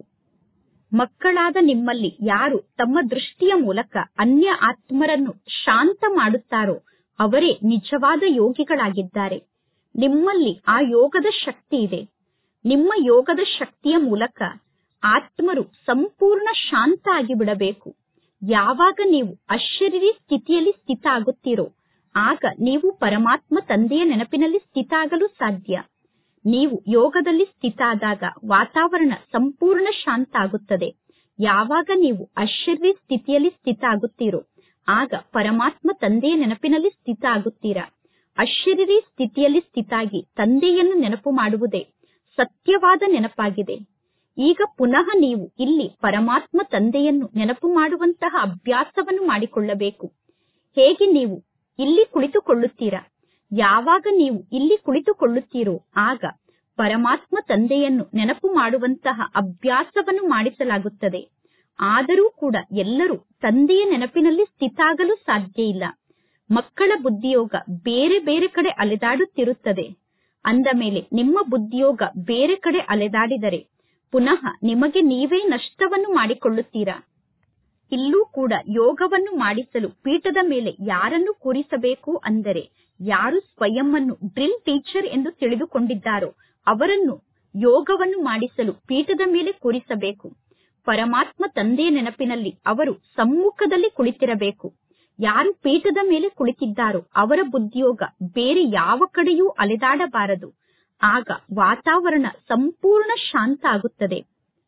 ಮಕ್ಕಳಾದ ನಿಮ್ಮಲ್ಲಿ ಯಾರು ತಮ್ಮ ದೃಷ್ಟಿಯ ಮೂಲಕ ಅನ್ಯ ಆತ್ಮರನ್ನು ಶಾಂತ ಮಾಡುತ್ತಾರೋ ಅವರೇ ನಿಜವಾದ ಯೋಗಿಗಳಾಗಿದ್ದಾರೆ. ನಿಮ್ಮಲ್ಲಿ ಆ ಯೋಗದ ಶಕ್ತಿ ಇದೆ. ನಿಮ್ಮ ಯೋಗದ ಶಕ್ತಿಯ ಮೂಲಕ ಆತ್ಮರು ಸಂಪೂರ್ಣ ಶಾಂತ ಆಗಿಬಿಡಬೇಕು. ಯಾವಾಗ ನೀವು ಅಶರೀರಿ ಸ್ಥಿತಿಯಲ್ಲಿ ಸ್ಥಿತ ಆಗುತ್ತೀರೋ ಆಗ ನೀವು ಪರಮಾತ್ಮ ತಂದೆಯ ನೆನಪಿನಲ್ಲಿ ಸ್ಥಿತ ಆಗಲು ಸಾಧ್ಯ. ನೀವು ಯೋಗದಲ್ಲಿ ಸ್ಥಿತ ಆದಾಗ ವಾತಾವರಣ ಸಂಪೂರ್ಣ ಶಾಂತ ಆಗುತ್ತದೆ. ಯಾವಾಗ ನೀವು ಅಶರೀರಿ ಸ್ಥಿತಿಯಲ್ಲಿ ಸ್ಥಿತ ಆಗುತ್ತೀರೋ ಆಗ ಪರಮಾತ್ಮ ತಂದೆಯ ನೆನಪಿನಲ್ಲಿ ಸ್ಥಿತ ಆಗುತ್ತೀರಾ. ಅಶರೀರಿ ಸ್ಥಿತಿಯಲ್ಲಿ ಸ್ಥಿತಾಗಿ ತಂದೆಯನ್ನು ನೆನಪು ಮಾಡುವುದೇ ಸತ್ಯವಾದ ನೆನಪಾಗಿದೆ. ಈಗ ಪುನಃ ನೀವು ಇಲ್ಲಿ ಪರಮಾತ್ಮ ತಂದೆಯನ್ನು ನೆನಪು ಮಾಡುವಂತಹ ಅಭ್ಯಾಸವನ್ನು ಮಾಡಿಕೊಳ್ಳಬೇಕು. ಹೇಗೆ ನೀವು ಇಲ್ಲಿ ಕುಳಿತುಕೊಳ್ಳುತ್ತೀರಾ? ಯಾವಾಗ ನೀವು ಇಲ್ಲಿ ಕುಳಿತುಕೊಳ್ಳುತ್ತೀರೋ ಆಗ ಪರಮಾತ್ಮ ತಂದೆಯನ್ನು ನೆನಪು ಮಾಡುವಂತಹ ಅಭ್ಯಾಸವನ್ನು ಮಾಡಿಸಲಾಗುತ್ತದೆ. ಆದರೂ ಕೂಡ ಎಲ್ಲರೂ ತಂದೆಯ ನೆನಪಿನಲ್ಲಿ ಸ್ಥಿತ ಆಗಲು ಸಾಧ್ಯ ಇಲ್ಲ. ಮಕ್ಕಳ ಬುದ್ಧಿಯೋಗ ಬೇರೆ ಬೇರೆ ಕಡೆ ಅಲೆದಾಡುತ್ತಿರುತ್ತದೆ. ಅಂದ ಮೇಲೆ ನಿಮ್ಮ ಬುದ್ಧಿಯೋಗ ಬೇರೆ ಕಡೆ ಅಲೆದಾಡಿದರೆ ಪುನಃ ನಿಮಗೆ ನೀವೇ ನಷ್ಟವನ್ನು ಮಾಡಿಕೊಳ್ಳುತ್ತೀರಾ. ಇಲ್ಲೂ ಕೂಡ ಯೋಗವನ್ನು ಮಾಡಿಸಲು ಪೀಠದ ಮೇಲೆ ಯಾರನ್ನು ಕೂರಿಸಬೇಕು ಅಂದರೆ ಯಾರು ಸ್ವಯಂವನ್ನು ಡ್ರಿಲ್ ಟೀಚರ್ ಎಂದು ತಿಳಿದುಕೊಂಡಿದ್ದಾರೋ ಅವರನ್ನು ಯೋಗವನ್ನು ಮಾಡಿಸಲು ಪೀಠದ ಮೇಲೆ ಕೂರಿಸಬೇಕು. ಪರಮಾತ್ಮ ತಂದೆಯ ನೆನಪಿನಲ್ಲಿ ಅವರು ಸಮ್ಮುಖದಲ್ಲಿ ಕುಳಿತಿರಬೇಕು. ಯಾರು ಪೀಠದ ಮೇಲೆ ಕುಳಿತಿದ್ದಾರೋ ಅವರ ಬುದ್ಧಿಯೋಗ ಬೇರೆ ಯಾವ ಕಡೆಯೂ ಅಲೆದಾಡಬಾರದು. ಆಗ ವಾತಾವರಣ ಸಂಪೂರ್ಣ ಶಾಂತ ಆಗುತ್ತದೆ.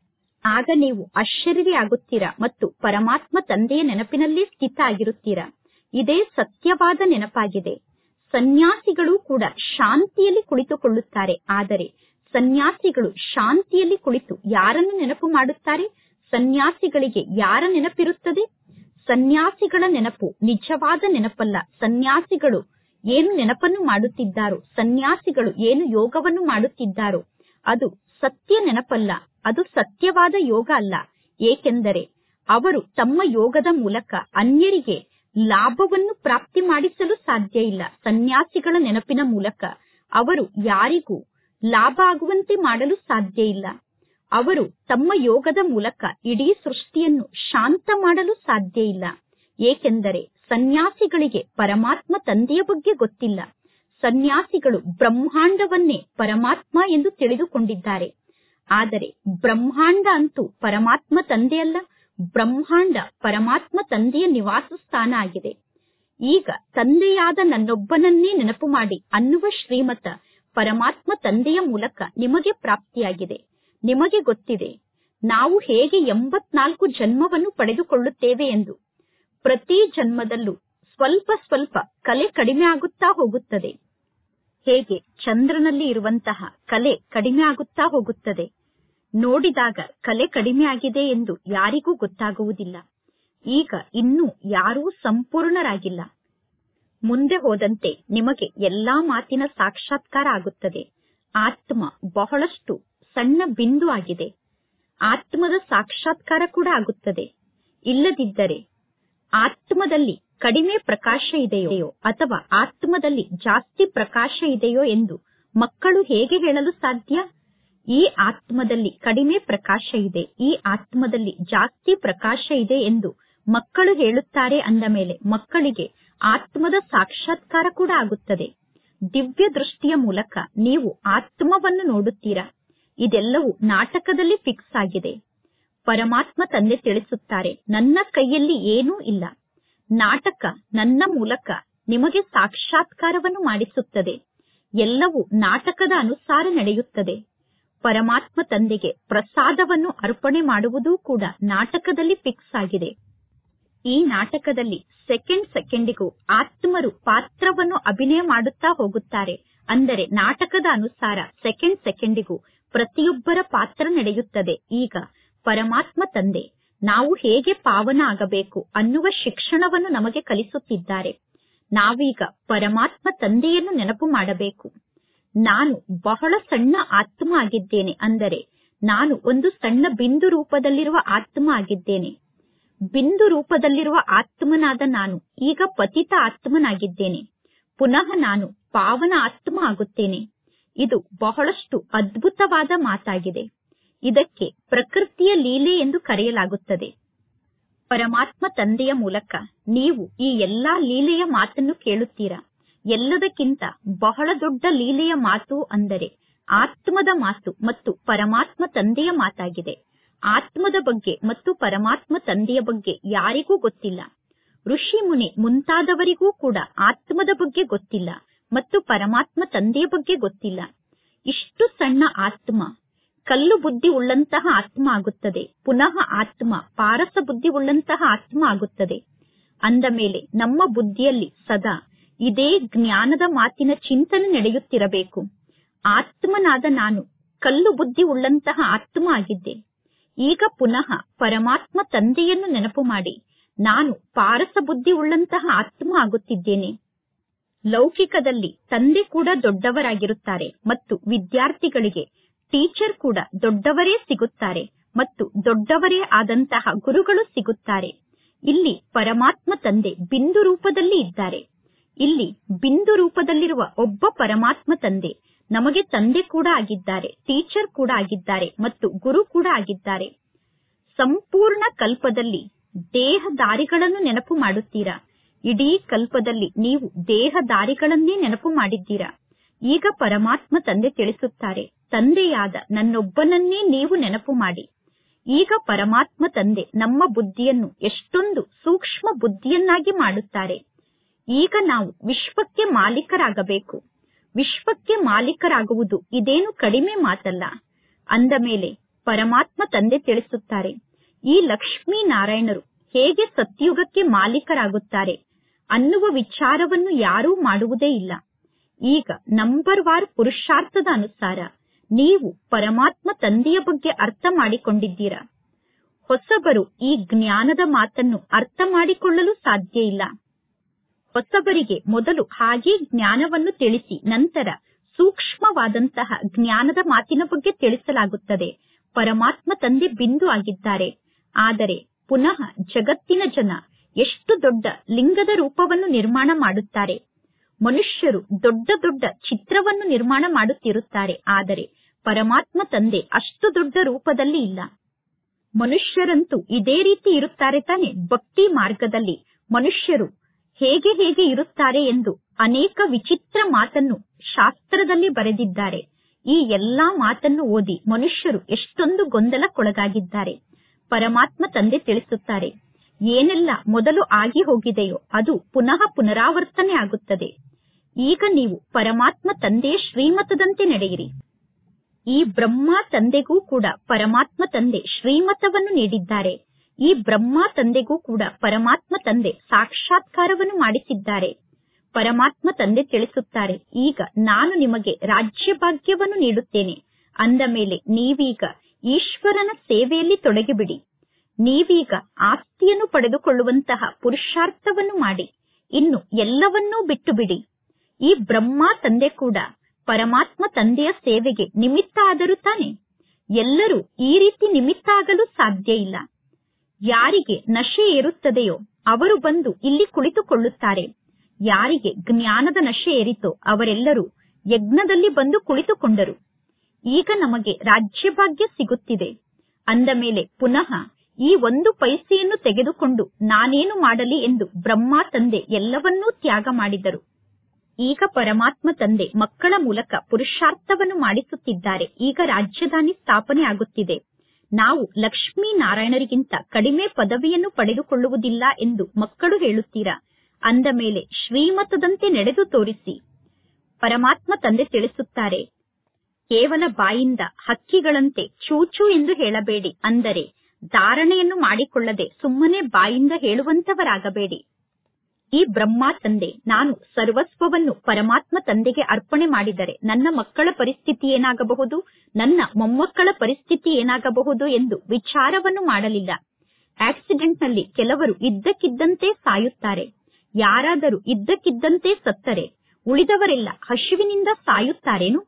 ಆಗ ನೀವು ಅಶರೀರಿ ಆಗುತ್ತೀರಾ ಮತ್ತು ಪರಮಾತ್ಮ ತಂದೆಯ ನೆನಪಿನಲ್ಲಿ ಸ್ಥಿತ ಆಗಿರುತ್ತೀರಾ. ಇದೇ ಸತ್ಯವಾದ ನೆನಪಾಗಿದೆ. ಸನ್ಯಾಸಿಗಳು ಕೂಡ ಶಾಂತಿಯಲ್ಲಿ ಕುಳಿತುಕೊಳ್ಳುತ್ತಾರೆ. ಆದರೆ ಸನ್ಯಾಸಿಗಳು ಶಾಂತಿಯಲ್ಲಿ ಕುಳಿತು ಯಾರನ್ನು ನೆನಪು ಮಾಡುತ್ತಾರೆ? ಸನ್ಯಾಸಿಗಳಿಗೆ ಯಾರ ನೆನಪಿರುತ್ತದೆ? ಸನ್ಯಾಸಿಗಳ ನೆನಪು ನಿಜವಾದ ನೆನಪಲ್ಲ. ಸನ್ಯಾಸಿಗಳು ಏನು ನೆನಪನ್ನು ಮಾಡುತ್ತಿದ್ದಾರೋ, ಸನ್ಯಾಸಿಗಳು ಏನು ಯೋಗವನ್ನು ಮಾಡುತ್ತಿದ್ದಾರೋ ಅದು ಸತ್ಯ ನೆನಪಲ್ಲ. ಅದು ಸತ್ಯವಾದ ಯೋಗ ಅಲ್ಲ. ಏಕೆಂದರೆ ಅವರು ತಮ್ಮ ಯೋಗದ ಮೂಲಕ ಅನ್ಯರಿಗೆ ಲಾಭವನ್ನು ಪ್ರಾಪ್ತಿ ಮಾಡಿಸಲು ಸಾಧ್ಯ ಇಲ್ಲ. ಸನ್ಯಾಸಿಗಳ ನೆನಪಿನ ಮೂಲಕ ಅವರು ಯಾರಿಗೂ ಲಾಭ ಆಗುವಂತೆ ಮಾಡಲು ಸಾಧ್ಯ ಇಲ್ಲ. ಅವರು ತಮ್ಮ ಯೋಗದ ಮೂಲಕ ಇಡೀ ಸೃಷ್ಟಿಯನ್ನು ಶಾಂತ ಮಾಡಲು ಸಾಧ್ಯ ಇಲ್ಲ. ಏಕೆಂದರೆ ಸನ್ಯಾಸಿಗಳಿಗೆ ಪರಮಾತ್ಮ ತಂದೆಯ ಬಗ್ಗೆ ಗೊತ್ತಿಲ್ಲ. ಸನ್ಯಾಸಿಗಳು ಬ್ರಹ್ಮಾಂಡವನ್ನೇ ಪರಮಾತ್ಮ ಎಂದು ತಿಳಿದುಕೊಂಡಿದ್ದಾರೆ. ಆದರೆ ಬ್ರಹ್ಮಾಂಡ ಅಂತೂ ಪರಮಾತ್ಮ ತಂದೆಯಲ್ಲ. ಬ್ರಹ್ಮಾಂಡ ಪರಮಾತ್ಮ ತಂದೆಯ ನಿವಾಸ ಸ್ಥಾನ ಆಗಿದೆ. ಈಗ ತಂದೆಯಾದ ನನ್ನೊಬ್ಬನನ್ನೇ ನೆನಪು ಮಾಡಿ ಅನ್ನುವ ಶ್ರೀಮತ ಪರಮಾತ್ಮ ತಂದೆಯ ಮೂಲಕ ನಿಮಗೆ ಪ್ರಾಪ್ತಿಯಾಗಿದೆ. ನಿಮಗೆ ಗೊತ್ತಿದೆ ನಾವು ಹೇಗೆ ಎಂಬತ್ನಾಲ್ಕು ಜನ್ಮವನ್ನು ಪಡೆದುಕೊಳ್ಳುತ್ತೇವೆ ಎಂದು. ಪ್ರತಿ ಜನ್ಮದಲ್ಲೂ ಸ್ವಲ್ಪ ಸ್ವಲ್ಪ ಕಲೆ ಕಡಿಮೆ ಆಗುತ್ತಾ ಹೋಗುತ್ತದೆ. ಹೇಗೆ ಚಂದ್ರನಲ್ಲಿ ಇರುವಂತಹ ಕಲೆ ಕಡಿಮೆ ಆಗುತ್ತಾ ಹೋಗುತ್ತದೆ. ನೋಡಿದಾಗ ಕಲೆ ಕಡಿಮೆ ಆಗಿದೆ ಎಂದು ಯಾರಿಗೂ ಗೊತ್ತಾಗುವುದಿಲ್ಲ. ಈಗ ಇನ್ನೂ ಯಾರೂ ಸಂಪೂರ್ಣರಾಗಿಲ್ಲ. ಮುಂದೆ ಹೋದಂತೆ ನಿಮಗೆ ಎಲ್ಲಾ ಮಾತಿನ ಸಾಕ್ಷಾತ್ಕಾರ ಆಗುತ್ತದೆ. ಆತ್ಮ ಬಹಳಷ್ಟು ಸಣ್ಣ ಬಿಂದು ಆಗಿದೆ. ಆತ್ಮದ ಸಾಕ್ಷಾತ್ಕಾರ ಕೂಡ ಆಗುತ್ತದೆ. ಇಲ್ಲದಿದ್ದರೆ ಆತ್ಮದಲ್ಲಿ ಕಡಿಮೆ ಪ್ರಕಾಶ ಇದೆಯೋ ಅಥವಾ ಆತ್ಮದಲ್ಲಿ ಜಾಸ್ತಿ ಪ್ರಕಾಶ ಇದೆಯೋ ಎಂದು ಮಕ್ಕಳು ಹೇಗೆ ಹೇಳಲು ಸಾಧ್ಯ? ಈ ಆತ್ಮದಲ್ಲಿ ಕಡಿಮೆ ಪ್ರಕಾಶ ಇದೆ, ಈ ಆತ್ಮದಲ್ಲಿ ಜಾಸ್ತಿ ಪ್ರಕಾಶ ಇದೆ ಎಂದು ಮಕ್ಕಳು ಹೇಳುತ್ತಾರೆ. ಅಂದ ಮೇಲೆ ಮಕ್ಕಳಿಗೆ ಆತ್ಮದ ಸಾಕ್ಷಾತ್ಕಾರ ಕೂಡ ಆಗುತ್ತದೆ. ದಿವ್ಯ ದೃಷ್ಟಿಯ ಮೂಲಕ ನೀವು ಆತ್ಮವನ್ನು ನೋಡುತ್ತೀರಾ. ಇದೆಲ್ಲವೂ ನಾಟಕದಲ್ಲಿ ಫಿಕ್ಸ್ ಆಗಿದೆ. ಪರಮಾತ್ಮ ತಂದೆ ತಿಳಿಸುತ್ತಾರೆ, ನನ್ನ ಕೈಯಲ್ಲಿ ಏನೂ ಇಲ್ಲ. ನಾಟಕ ನನ್ನ ಮೂಲಕ ನಿಮಗೆ ಸಾಕ್ಷಾತ್ಕಾರವನ್ನು ಮಾಡಿಸುತ್ತದೆ. ಎಲ್ಲವೂ ನಾಟಕದ ಅನುಸಾರ ನಡೆಯುತ್ತದೆ. ಪರಮಾತ್ಮ ತಂದೆಗೆ ಪ್ರಸಾದವನ್ನು ಅರ್ಪಣೆ ಮಾಡುವುದೂ ಕೂಡ ನಾಟಕದಲ್ಲಿ ಫಿಕ್ಸ್ ಆಗಿದೆ. ಈ ನಾಟಕದಲ್ಲಿ ಸೆಕೆಂಡ್ ಸೆಕೆಂಡಿಗೂ ಆತ್ಮರು ಪಾತ್ರವನ್ನು ಅಭಿನಯ ಮಾಡುತ್ತಾ ಹೋಗುತ್ತಾರೆ. ಅಂದರೆ ನಾಟಕದ ಅನುಸಾರ ಸೆಕೆಂಡ್ ಸೆಕೆಂಡಿಗೂ ಪ್ರತಿಯೊಬ್ಬರ ಪಾತ್ರ ನಡೆಯುತ್ತದೆ. ಈಗ ಪರಮಾತ್ಮ ತಂದೆ ನಾವು ಹೇಗೆ ಪಾವನ ಆಗಬೇಕು ಅನ್ನುವ ಶಿಕ್ಷಣವನ್ನು ನಮಗೆ ಕಲಿಸುತ್ತಿದ್ದಾರೆ. ನಾವೀಗ ಪರಮಾತ್ಮ ತಂದೆಯನ್ನು ನೆನಪು ಮಾಡಬೇಕು. ನಾನು ಬಹಳ ಸಣ್ಣ ಆತ್ಮ ಆಗಿದ್ದೇನೆ. ಅಂದರೆ ನಾನು ಒಂದು ಸಣ್ಣ ಬಿಂದು ರೂಪದಲ್ಲಿರುವ ಆತ್ಮ ಆಗಿದ್ದೇನೆ. ಬಿಂದು ರೂಪದಲ್ಲಿರುವ ಆತ್ಮನಾದ ನಾನು ಈಗ ಪತಿತ ಆತ್ಮನಾಗಿದ್ದೇನೆ. ಪುನಃ ನಾನು ಪಾವನ ಆತ್ಮ ಆಗುತ್ತೇನೆ. ಇದು ಬಹಳಷ್ಟು ಅದ್ಭುತವಾದ ಮಾತಾಗಿದೆ. ಇದಕ್ಕೆ ಪ್ರಕೃತಿಯ ಲೀಲೆ ಎಂದು ಕರೆಯಲಾಗುತ್ತದೆ. ಪರಮಾತ್ಮ ತಂದೆಯ ಮೂಲಕ ನೀವು ಈ ಎಲ್ಲಾ ಲೀಲೆಯ ಮಾತನ್ನು ಕೇಳುತ್ತೀರಾ. ಎಲ್ಲದಕ್ಕಿಂತ ಬಹಳ ದೊಡ್ಡ ಲೀಲೆಯ ಮಾತು ಅಂದರೆ ಆತ್ಮದ ಮಾತು ಮತ್ತು ಪರಮಾತ್ಮ ತಂದೆಯ ಮಾತಾಗಿದೆ. ಆತ್ಮದ ಬಗ್ಗೆ ಮತ್ತು ಪರಮಾತ್ಮ ತಂದೆಯ ಬಗ್ಗೆ ಯಾರಿಗೂ ಗೊತ್ತಿಲ್ಲ. ಋಷಿ ಮುನಿ ಮುಂತಾದವರಿಗೂ ಕೂಡ ಆತ್ಮದ ಬಗ್ಗೆ ಗೊತ್ತಿಲ್ಲ ಮತ್ತು ಪರಮಾತ್ಮ ತಂದೆಯ ಬಗ್ಗೆ ಗೊತ್ತಿಲ್ಲ. ಇಷ್ಟು ಸಣ್ಣ ಆತ್ಮ ಕಲ್ಲು ಬುದ್ಧಿ ಉಳ್ಳಂತಹ ಆತ್ಮ ಆಗುತ್ತದೆ. ಪುನಃ ಆತ್ಮ ಪಾರಸ ಬುದ್ಧಿ ಉಳ್ಳಂತಹ ಆತ್ಮ ಆಗುತ್ತದೆ. ಅಂದ ಮೇಲೆ ನಮ್ಮ ಬುದ್ಧಿಯಲ್ಲಿ ಸದಾ ಇದೇ ಜ್ಞಾನದ ಮಾತಿನ ಚಿಂತನೆ ನಡೆಯುತ್ತಿರಬೇಕು. ಆತ್ಮನಾದ ನಾನು ಕಲ್ಲು ಬುದ್ಧಿ ಉಳ್ಳಂತಹ ಆತ್ಮ ಆಗಿದ್ದೆ. ಈಗ ಪುನಃ ಪರಮಾತ್ಮ ತಂದೆಯನ್ನು ನೆನಪು ಮಾಡಿ ನಾನು ಪಾರಸ ಬುದ್ಧಿ ಉಳ್ಳಂತಹ ಆತ್ಮ ಆಗುತ್ತಿದ್ದೇನೆ. ಲೌಕಿಕದಲ್ಲಿ ತಂದೆ ಕೂಡ ದೊಡ್ಡವರಾಗಿರುತ್ತಾರೆ ಮತ್ತು ವಿದ್ಯಾರ್ಥಿಗಳಿಗೆ ಟೀಚರ್ ಕೂಡ ದೊಡ್ಡವರೇ ಸಿಗುತ್ತಾರೆ ಮತ್ತು ದೊಡ್ಡವರೇ ಆದಂತಹ ಗುರುಗಳು ಸಿಗುತ್ತಾರೆ. ಇಲ್ಲಿ ಪರಮಾತ್ಮ ತಂದೆ ಬಿಂದು ರೂಪದಲ್ಲಿ ಇದ್ದಾರೆ. ಇಲ್ಲಿ ಬಿಂದು ರೂಪದಲ್ಲಿರುವ ಒಬ್ಬ ಪರಮಾತ್ಮ ತಂದೆ ನಮಗೆ ತಂದೆ ಕೂಡ ಆಗಿದ್ದಾರೆ, ಟೀಚರ್ ಕೂಡ ಆಗಿದ್ದಾರೆ ಮತ್ತು ಗುರು ಕೂಡ ಆಗಿದ್ದಾರೆ. ಸಂಪೂರ್ಣ ಕಲ್ಪದಲ್ಲಿ ದೇಹದಾರಿಗಳನ್ನು ನೆನಪು ಮಾಡುತ್ತೀರಾ. ಇಡೀ ಕಲ್ಪದಲ್ಲಿ ನೀವು ದೇಹದಾರಿಗಳನ್ನೇ ನೆನಪು ಮಾಡಿದ್ದೀರಾ. ಈಗ ಪರಮಾತ್ಮ ತಂದೆ ತಿಳಿಸುತ್ತಾರೆ, ತಂದೆಯಾದ ನನ್ನೊಬ್ಬನನ್ನೇ ನೀವು ನೆನಪು ಮಾಡಿ. ಈಗ ಪರಮಾತ್ಮ ತಂದೆ ನಮ್ಮ ಬುದ್ಧಿಯನ್ನು ಎಷ್ಟೊಂದು ಸೂಕ್ಷ್ಮ ಬುದ್ಧಿಯನ್ನಾಗಿ ಮಾಡುತ್ತಾರೆ. ಈಗ ನಾವು ವಿಶ್ವಕ್ಕೆ ಮಾಲೀಕರಾಗಬೇಕು. ವಿಶ್ವಕ್ಕೆ ಮಾಲೀಕರಾಗುವುದು ಇದೇನು ಕಡಿಮೆ ಮಾತಲ್ಲ. ಅಂದ ಮೇಲೆ ಪರಮಾತ್ಮ ತಂದೆ ತಿಳಿಸುತ್ತಾರೆ, ಈ ಲಕ್ಷ್ಮೀ ನಾರಾಯಣರು ಹೇಗೆ ಸತ್ಯುಗಕ್ಕೆ ಮಾಲೀಕರಾಗುತ್ತಾರೆ ಅನ್ನುವ ವಿಚಾರವನ್ನು ಯಾರೂ ಮಾಡುವುದೇ ಇಲ್ಲ. ಈಗ ನಂಬರ್ ವಾರ್ ಪುರುಷಾರ್ಥದ ಅನುಸಾರ ನೀವು ಪರಮಾತ್ಮ ತಂದೆಯ ಬಗ್ಗೆ ಅರ್ಥ ಮಾಡಿಕೊಂಡಿದ್ದೀರಾ. ಹೊಸಬರು ಈ ಜ್ಞಾನದ ಮಾತನ್ನು ಅರ್ಥ ಮಾಡಿಕೊಳ್ಳಲು ಸಾಧ್ಯ ಇಲ್ಲ. ಹೊಸಬರಿಗೆ ಮೊದಲು ಹಾಗೆ ಜ್ಞಾನವನ್ನು ತಿಳಿಸಿ ನಂತರ ಸೂಕ್ಷ್ಮವಾದಂತಹ ಜ್ಞಾನದ ಮಾತಿನ ಬಗ್ಗೆ ತಿಳಿಸಲಾಗುತ್ತದೆ. ಪರಮಾತ್ಮ ತಂದೆ ಬಿಂದು ಆಗಿದ್ದಾರೆ. ಆದರೆ ಪುನಃ ಜಗತ್ತಿನ ಜನ ಎಷ್ಟು ದೊಡ್ಡ ಲಿಂಗದ ರೂಪವನ್ನು ನಿರ್ಮಾಣ ಮಾಡುತ್ತಾರೆ. ಮನುಷ್ಯರು ದೊಡ್ಡ ದೊಡ್ಡ ಚಿತ್ರವನ್ನು ನಿರ್ಮಾಣ ಮಾಡುತ್ತಿರುತ್ತಾರೆ. ಆದರೆ ಪರಮಾತ್ಮ ತಂದೆ ಅಷ್ಟು ದೊಡ್ಡ ರೂಪದಲ್ಲಿ ಇಲ್ಲ. ಮನುಷ್ಯರಂತೂ ಇದೇ ರೀತಿ ಇರುತ್ತಾರೆ ತಾನೆ. ಭಕ್ತಿ ಮಾರ್ಗದಲ್ಲಿ ಮನುಷ್ಯರು ಹೇಗೆ ಹೇಗೆ ಇರುತ್ತಾರೆ ಎಂದು ಅನೇಕ ವಿಚಿತ್ರ ಮಾತನ್ನು ಶಾಸ್ತ್ರದಲ್ಲಿ ಬರೆದಿದ್ದಾರೆ. ಈ ಎಲ್ಲಾ ಮಾತನ್ನು ಓದಿ ಮನುಷ್ಯರು ಎಷ್ಟೊಂದು ಗೊಂದಲಕ್ಕೊಳಗಾಗಿದ್ದಾರೆ. ಪರಮಾತ್ಮ ತಂದೆ ತಿಳಿಸುತ್ತಾರೆ, ಏನೆಲ್ಲ ಮೊದಲು ಆಗಿ ಹೋಗಿದೆಯೋ ಅದು ಪುನಃ ಪುನರಾವರ್ತನೆ ಆಗುತ್ತದೆ. ಈಗ ನೀವು ಪರಮಾತ್ಮ ತಂದೆಯ ಶ್ರೀಮತದಂತೆ ನಡೆಯಿರಿ. ಈ ಬ್ರಹ್ಮ ತಂದೆಗೂ ಕೂಡ ಪರಮಾತ್ಮ ತಂದೆ ಶ್ರೀಮತವನ್ನು ನೀಡಿದ್ದಾರೆ. ಈ ಬ್ರಹ್ಮ ತಂದೆಗೂ ಕೂಡ ಪರಮಾತ್ಮ ತಂದೆ ಸಾಕ್ಷಾತ್ಕಾರವನ್ನು ಮಾಡಿಸಿದ್ದಾರೆ. ಪರಮಾತ್ಮ ತಂದೆ ತಿಳಿಸುತ್ತಾರೆ, ಈಗ ನಾನು ನಿಮಗೆ ರಾಜ್ಯ ಭಾಗ್ಯವನ್ನು ನೀಡುತ್ತೇನೆ. ಅಂದ ಮೇಲೆ ನೀವೀಗ ಈಶ್ವರನ ಸೇವೆಯಲ್ಲಿ ತೊಡಗಿಬಿಡಿ. ನೀವೀಗ ಆಸ್ತಿಯನ್ನು ಪಡೆದುಕೊಳ್ಳುವಂತಹ ಪುರುಷಾರ್ಥವನ್ನು ಮಾಡಿ. ಇನ್ನು ಎಲ್ಲವನ್ನೂ ಬಿಟ್ಟು ಬಿಡಿ. ಈ ಬ್ರಹ್ಮ ತಂದೆ ಕೂಡ ಪರಮಾತ್ಮ ತಂದೆಯ ಸೇವೆಗೆ ನಿಮಿತ್ತ ಆದರೂ ತಾನೆ. ಎಲ್ಲರೂ ಈ ರೀತಿ ನಿಮಿತ್ತ ಆಗಲು ಸಾಧ್ಯ ಇಲ್ಲ. ಯಾರಿಗೆ ನಶೆ ಏರುತ್ತದೆಯೋ ಅವರು ಬಂದು ಇಲ್ಲಿ ಕುಳಿತುಕೊಳ್ಳುತ್ತಾರೆ. ಯಾರಿಗೆ ಜ್ಞಾನದ ನಶೆ ಏರಿತೋ ಅವರೆಲ್ಲರೂ ಯಜ್ಞದಲ್ಲಿ ಬಂದು ಕುಳಿತುಕೊಂಡರು. ಈಗ ನಮಗೆ ರಾಜ್ಯಭಾಗ್ಯ ಸಿಗುತ್ತಿದೆ. ಅಂದ ಮೇಲೆ ಪುನಃ ಈ ಒಂದು ಪೈಸೆಯನ್ನು ತೆಗೆದುಕೊಂಡು ನಾನೇನು ಮಾಡಲಿ ಎಂದು ಬ್ರಹ್ಮ ತಂದೆ ಎಲ್ಲವನ್ನೂ ತ್ಯಾಗ ಮಾಡಿದರು. ಈಗ ಪರಮಾತ್ಮ ತಂದೆ ಮಕ್ಕಳ ಮೂಲಕ ಪುರುಷಾರ್ಥವನ್ನು ಮಾಡಿಸುತ್ತಿದ್ದಾರೆ. ಈಗ ರಾಜಧಾನಿ ಸ್ಥಾಪನೆ ಆಗುತ್ತಿದೆ. ನಾವು ಲಕ್ಷ್ಮೀ ನಾರಾಯಣರಿಗಿಂತ ಕಡಿಮೆ ಪದವಿಯನ್ನು ಪಡೆದುಕೊಳ್ಳುವುದಿಲ್ಲ ಎಂದು ಮಕ್ಕಳು ಹೇಳುತ್ತೀರಾ. ಅಂದ ಮೇಲೆ ಶ್ರೀಮತದಂತೆ ನಡೆದು ತೋರಿಸಿ. ಪರಮಾತ್ಮ ತಂದೆ ತಿಳಿಸುತ್ತಾರೆ, ಕೇವಲ ಬಾಯಿಂದ ಹಕ್ಕಿಗಳಂತೆ ಚೂಚು ಎಂದು ಹೇಳಬೇಡಿ. ಅಂದರೆ ಧಾರಣೆಯನ್ನು ಮಾಡಿಕೊಳ್ಳದೆ ಸುಮ್ಮನೆ ಬಾಯಿಂದ ಹೇಳುವಂತವರಾಗಬೇಡಿ. ಈ ಬ್ರಹ್ಮ ತಂದೆ ನಾನು ಸರ್ವಸ್ವವನ್ನು ಪರಮಾತ್ಮ ತಂದೆಗೆ ಅರ್ಪಣೆ ಮಾಡಿದರೆ ನನ್ನ ಮಕ್ಕಳ ಪರಿಸ್ಥಿತಿ ಏನಾಗಬಹುದು, ನನ್ನ ಮೊಮ್ಮಕ್ಕಳ ಪರಿಸ್ಥಿತಿ ಏನಾಗಬಹುದು ಎಂದು ವಿಚಾರವನ್ನು ಮಾಡಲಿಲ್ಲ. ಆಕ್ಸಿಡೆಂಟ್ ನಲ್ಲಿ ಕೆಲವರು ಇದ್ದಕ್ಕಿದ್ದಂತೆ ಸಾಯುತ್ತಾರೆ. ಯಾರಾದರೂ ಇದ್ದಕ್ಕಿದ್ದಂತೆ ಸತ್ತರೆ ಉಳಿದವರೆಲ್ಲ ಹಸಿವಿನಿಂದ ಸಾಯುತ್ತಾರೇನು?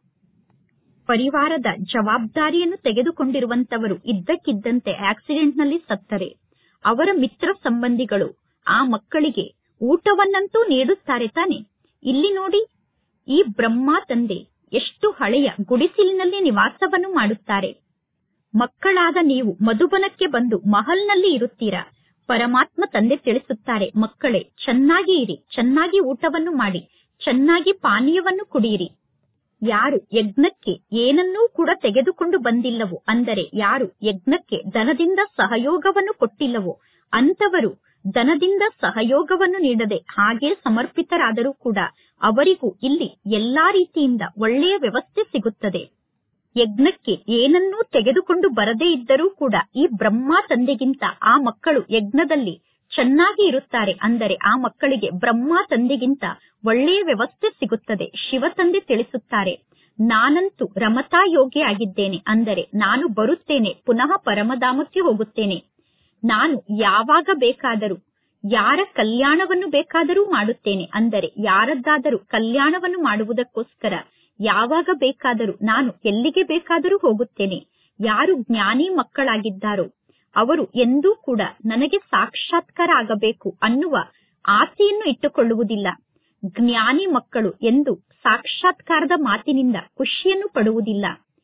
ಪರಿವಾರದ ಜವಾಬ್ದಾರಿಯನ್ನು ತೆಗೆದುಕೊಂಡಿರುವಂತವರು ಇದ್ದಕ್ಕಿದ್ದಂತೆ ಆಕ್ಸಿಡೆಂಟ್ ನಲ್ಲಿ ಸತ್ತರೆ ಅವರ ಮಿತ್ರ ಸಂಬಂಧಿಗಳು ಆ ಮಕ್ಕಳಿಗೆ ಊಟವನ್ನಂತೂ ನೀಡುತ್ತಾರೆ ತಾನೆ. ಇಲ್ಲಿ ನೋಡಿ, ಈ ಬ್ರಹ್ಮ ತಂದೆ ಎಷ್ಟು ಹಳೆಯ ಗುಡಿಸಿಲಿನಲ್ಲಿ ನಿವಾಸವನ್ನು ಮಾಡುತ್ತಾರೆ. ಮಕ್ಕಳಾದ ನೀವು ಮಧುಬನಕ್ಕೆ ಬಂದು ಮಹಲ್ನಲ್ಲಿ ಇರುತ್ತೀರಾ. ಪರಮಾತ್ಮ ತಂದೆ ತಿಳಿಸುತ್ತಾರೆ, ಮಕ್ಕಳೇ ಚೆನ್ನಾಗಿ ಇರಿ, ಚೆನ್ನಾಗಿ ಊಟವನ್ನು ಮಾಡಿ, ಚೆನ್ನಾಗಿ ಪಾನೀಯವನ್ನು ಕುಡಿಯಿರಿ. ಯಾರು ಯಜ್ಞಕ್ಕೆ ಏನನ್ನೂ ಕೂಡ ತೆಗೆದುಕೊಂಡು ಬಂದಿಲ್ಲವೋ, ಅಂದರೆ ಯಾರು ಯಜ್ಞಕ್ಕೆ ಧನದಿಂದ ಸಹಯೋಗವನ್ನು ಕೊಟ್ಟಿಲ್ಲವೋ ಅಂತವರು ಧನದಿಂದ ಸಹಯೋಗವನ್ನು ನೀಡದೆ ಹಾಗೆ ಸಮರ್ಪಿತರಾದರೂ ಕೂಡ ಅವರಿಗೂ ಇಲ್ಲಿ ಎಲ್ಲಾ ರೀತಿಯಿಂದ ಒಳ್ಳೆಯ ವ್ಯವಸ್ಥೆ ಸಿಗುತ್ತದೆ. ಯಜ್ಞಕ್ಕೆ ಏನನ್ನೂ ತೆಗೆದುಕೊಂಡು ಬರದೇ ಇದ್ದರೂ ಕೂಡ ಈ ಬ್ರಹ್ಮ ತಂದೆಗಿಂತ ಆ ಮಕ್ಕಳು ಯಜ್ಞದಲ್ಲಿ ಚೆನ್ನಾಗಿ ಇರುತ್ತಾರೆ. ಅಂದರೆ ಆ ಮಕ್ಕಳಿಗೆ ಬ್ರಹ್ಮ ತಂದೆಗಿಂತ ಒಳ್ಳೆಯ ವ್ಯವಸ್ಥೆ ಸಿಗುತ್ತದೆ. ಶಿವ ತಂದೆ ತಿಳಿಸುತ್ತಾರೆ, ನಾನಂತೂ ರಮತಾ ಯೋಗಿ ಆಗಿದ್ದೇನೆ. ಅಂದರೆ ನಾನು ಬರುತ್ತೇನೆ, ಪುನಃ ಪರಮಧಾಮಕ್ಕೆ ಹೋಗುತ್ತೇನೆ. ನಾನು ಯಾವಾಗ ಬೇಕಾದರೂ ಯಾರ ಕಲ್ಯಾಣವನ್ನು ಬೇಕಾದರೂ ಮಾಡುತ್ತೇನೆ. ಅಂದರೆ ಯಾರದ್ದಾದರೂ ಕಲ್ಯಾಣವನ್ನು ಮಾಡುವುದಕ್ಕೋಸ್ಕರ ಯಾವಾಗ ಬೇಕಾದರೂ ನಾನು ಎಲ್ಲಿಗೆ ಬೇಕಾದರೂ ಹೋಗುತ್ತೇನೆ. ಯಾರು ಜ್ಞಾನಿ ಮಕ್ಕಳಾಗಿದ್ದಾರೋ ಅವರು ಎಂದೂ ಕೂಡ ನನಗೆ ಸಾಕ್ಷಾತ್ಕಾರ ಆಗಬೇಕು ಅನ್ನುವ ಆಸೆಯನ್ನು ಇಟ್ಟುಕೊಳ್ಳುವುದಿಲ್ಲ. ಜ್ಞಾನಿ ಮಕ್ಕಳು ಎಂದು ಸಾಕ್ಷಾತ್ಕಾರದ ಮಾತಿನಿಂದ ಖುಷಿಯನ್ನು ಪಡುವುದಿಲ್ಲ.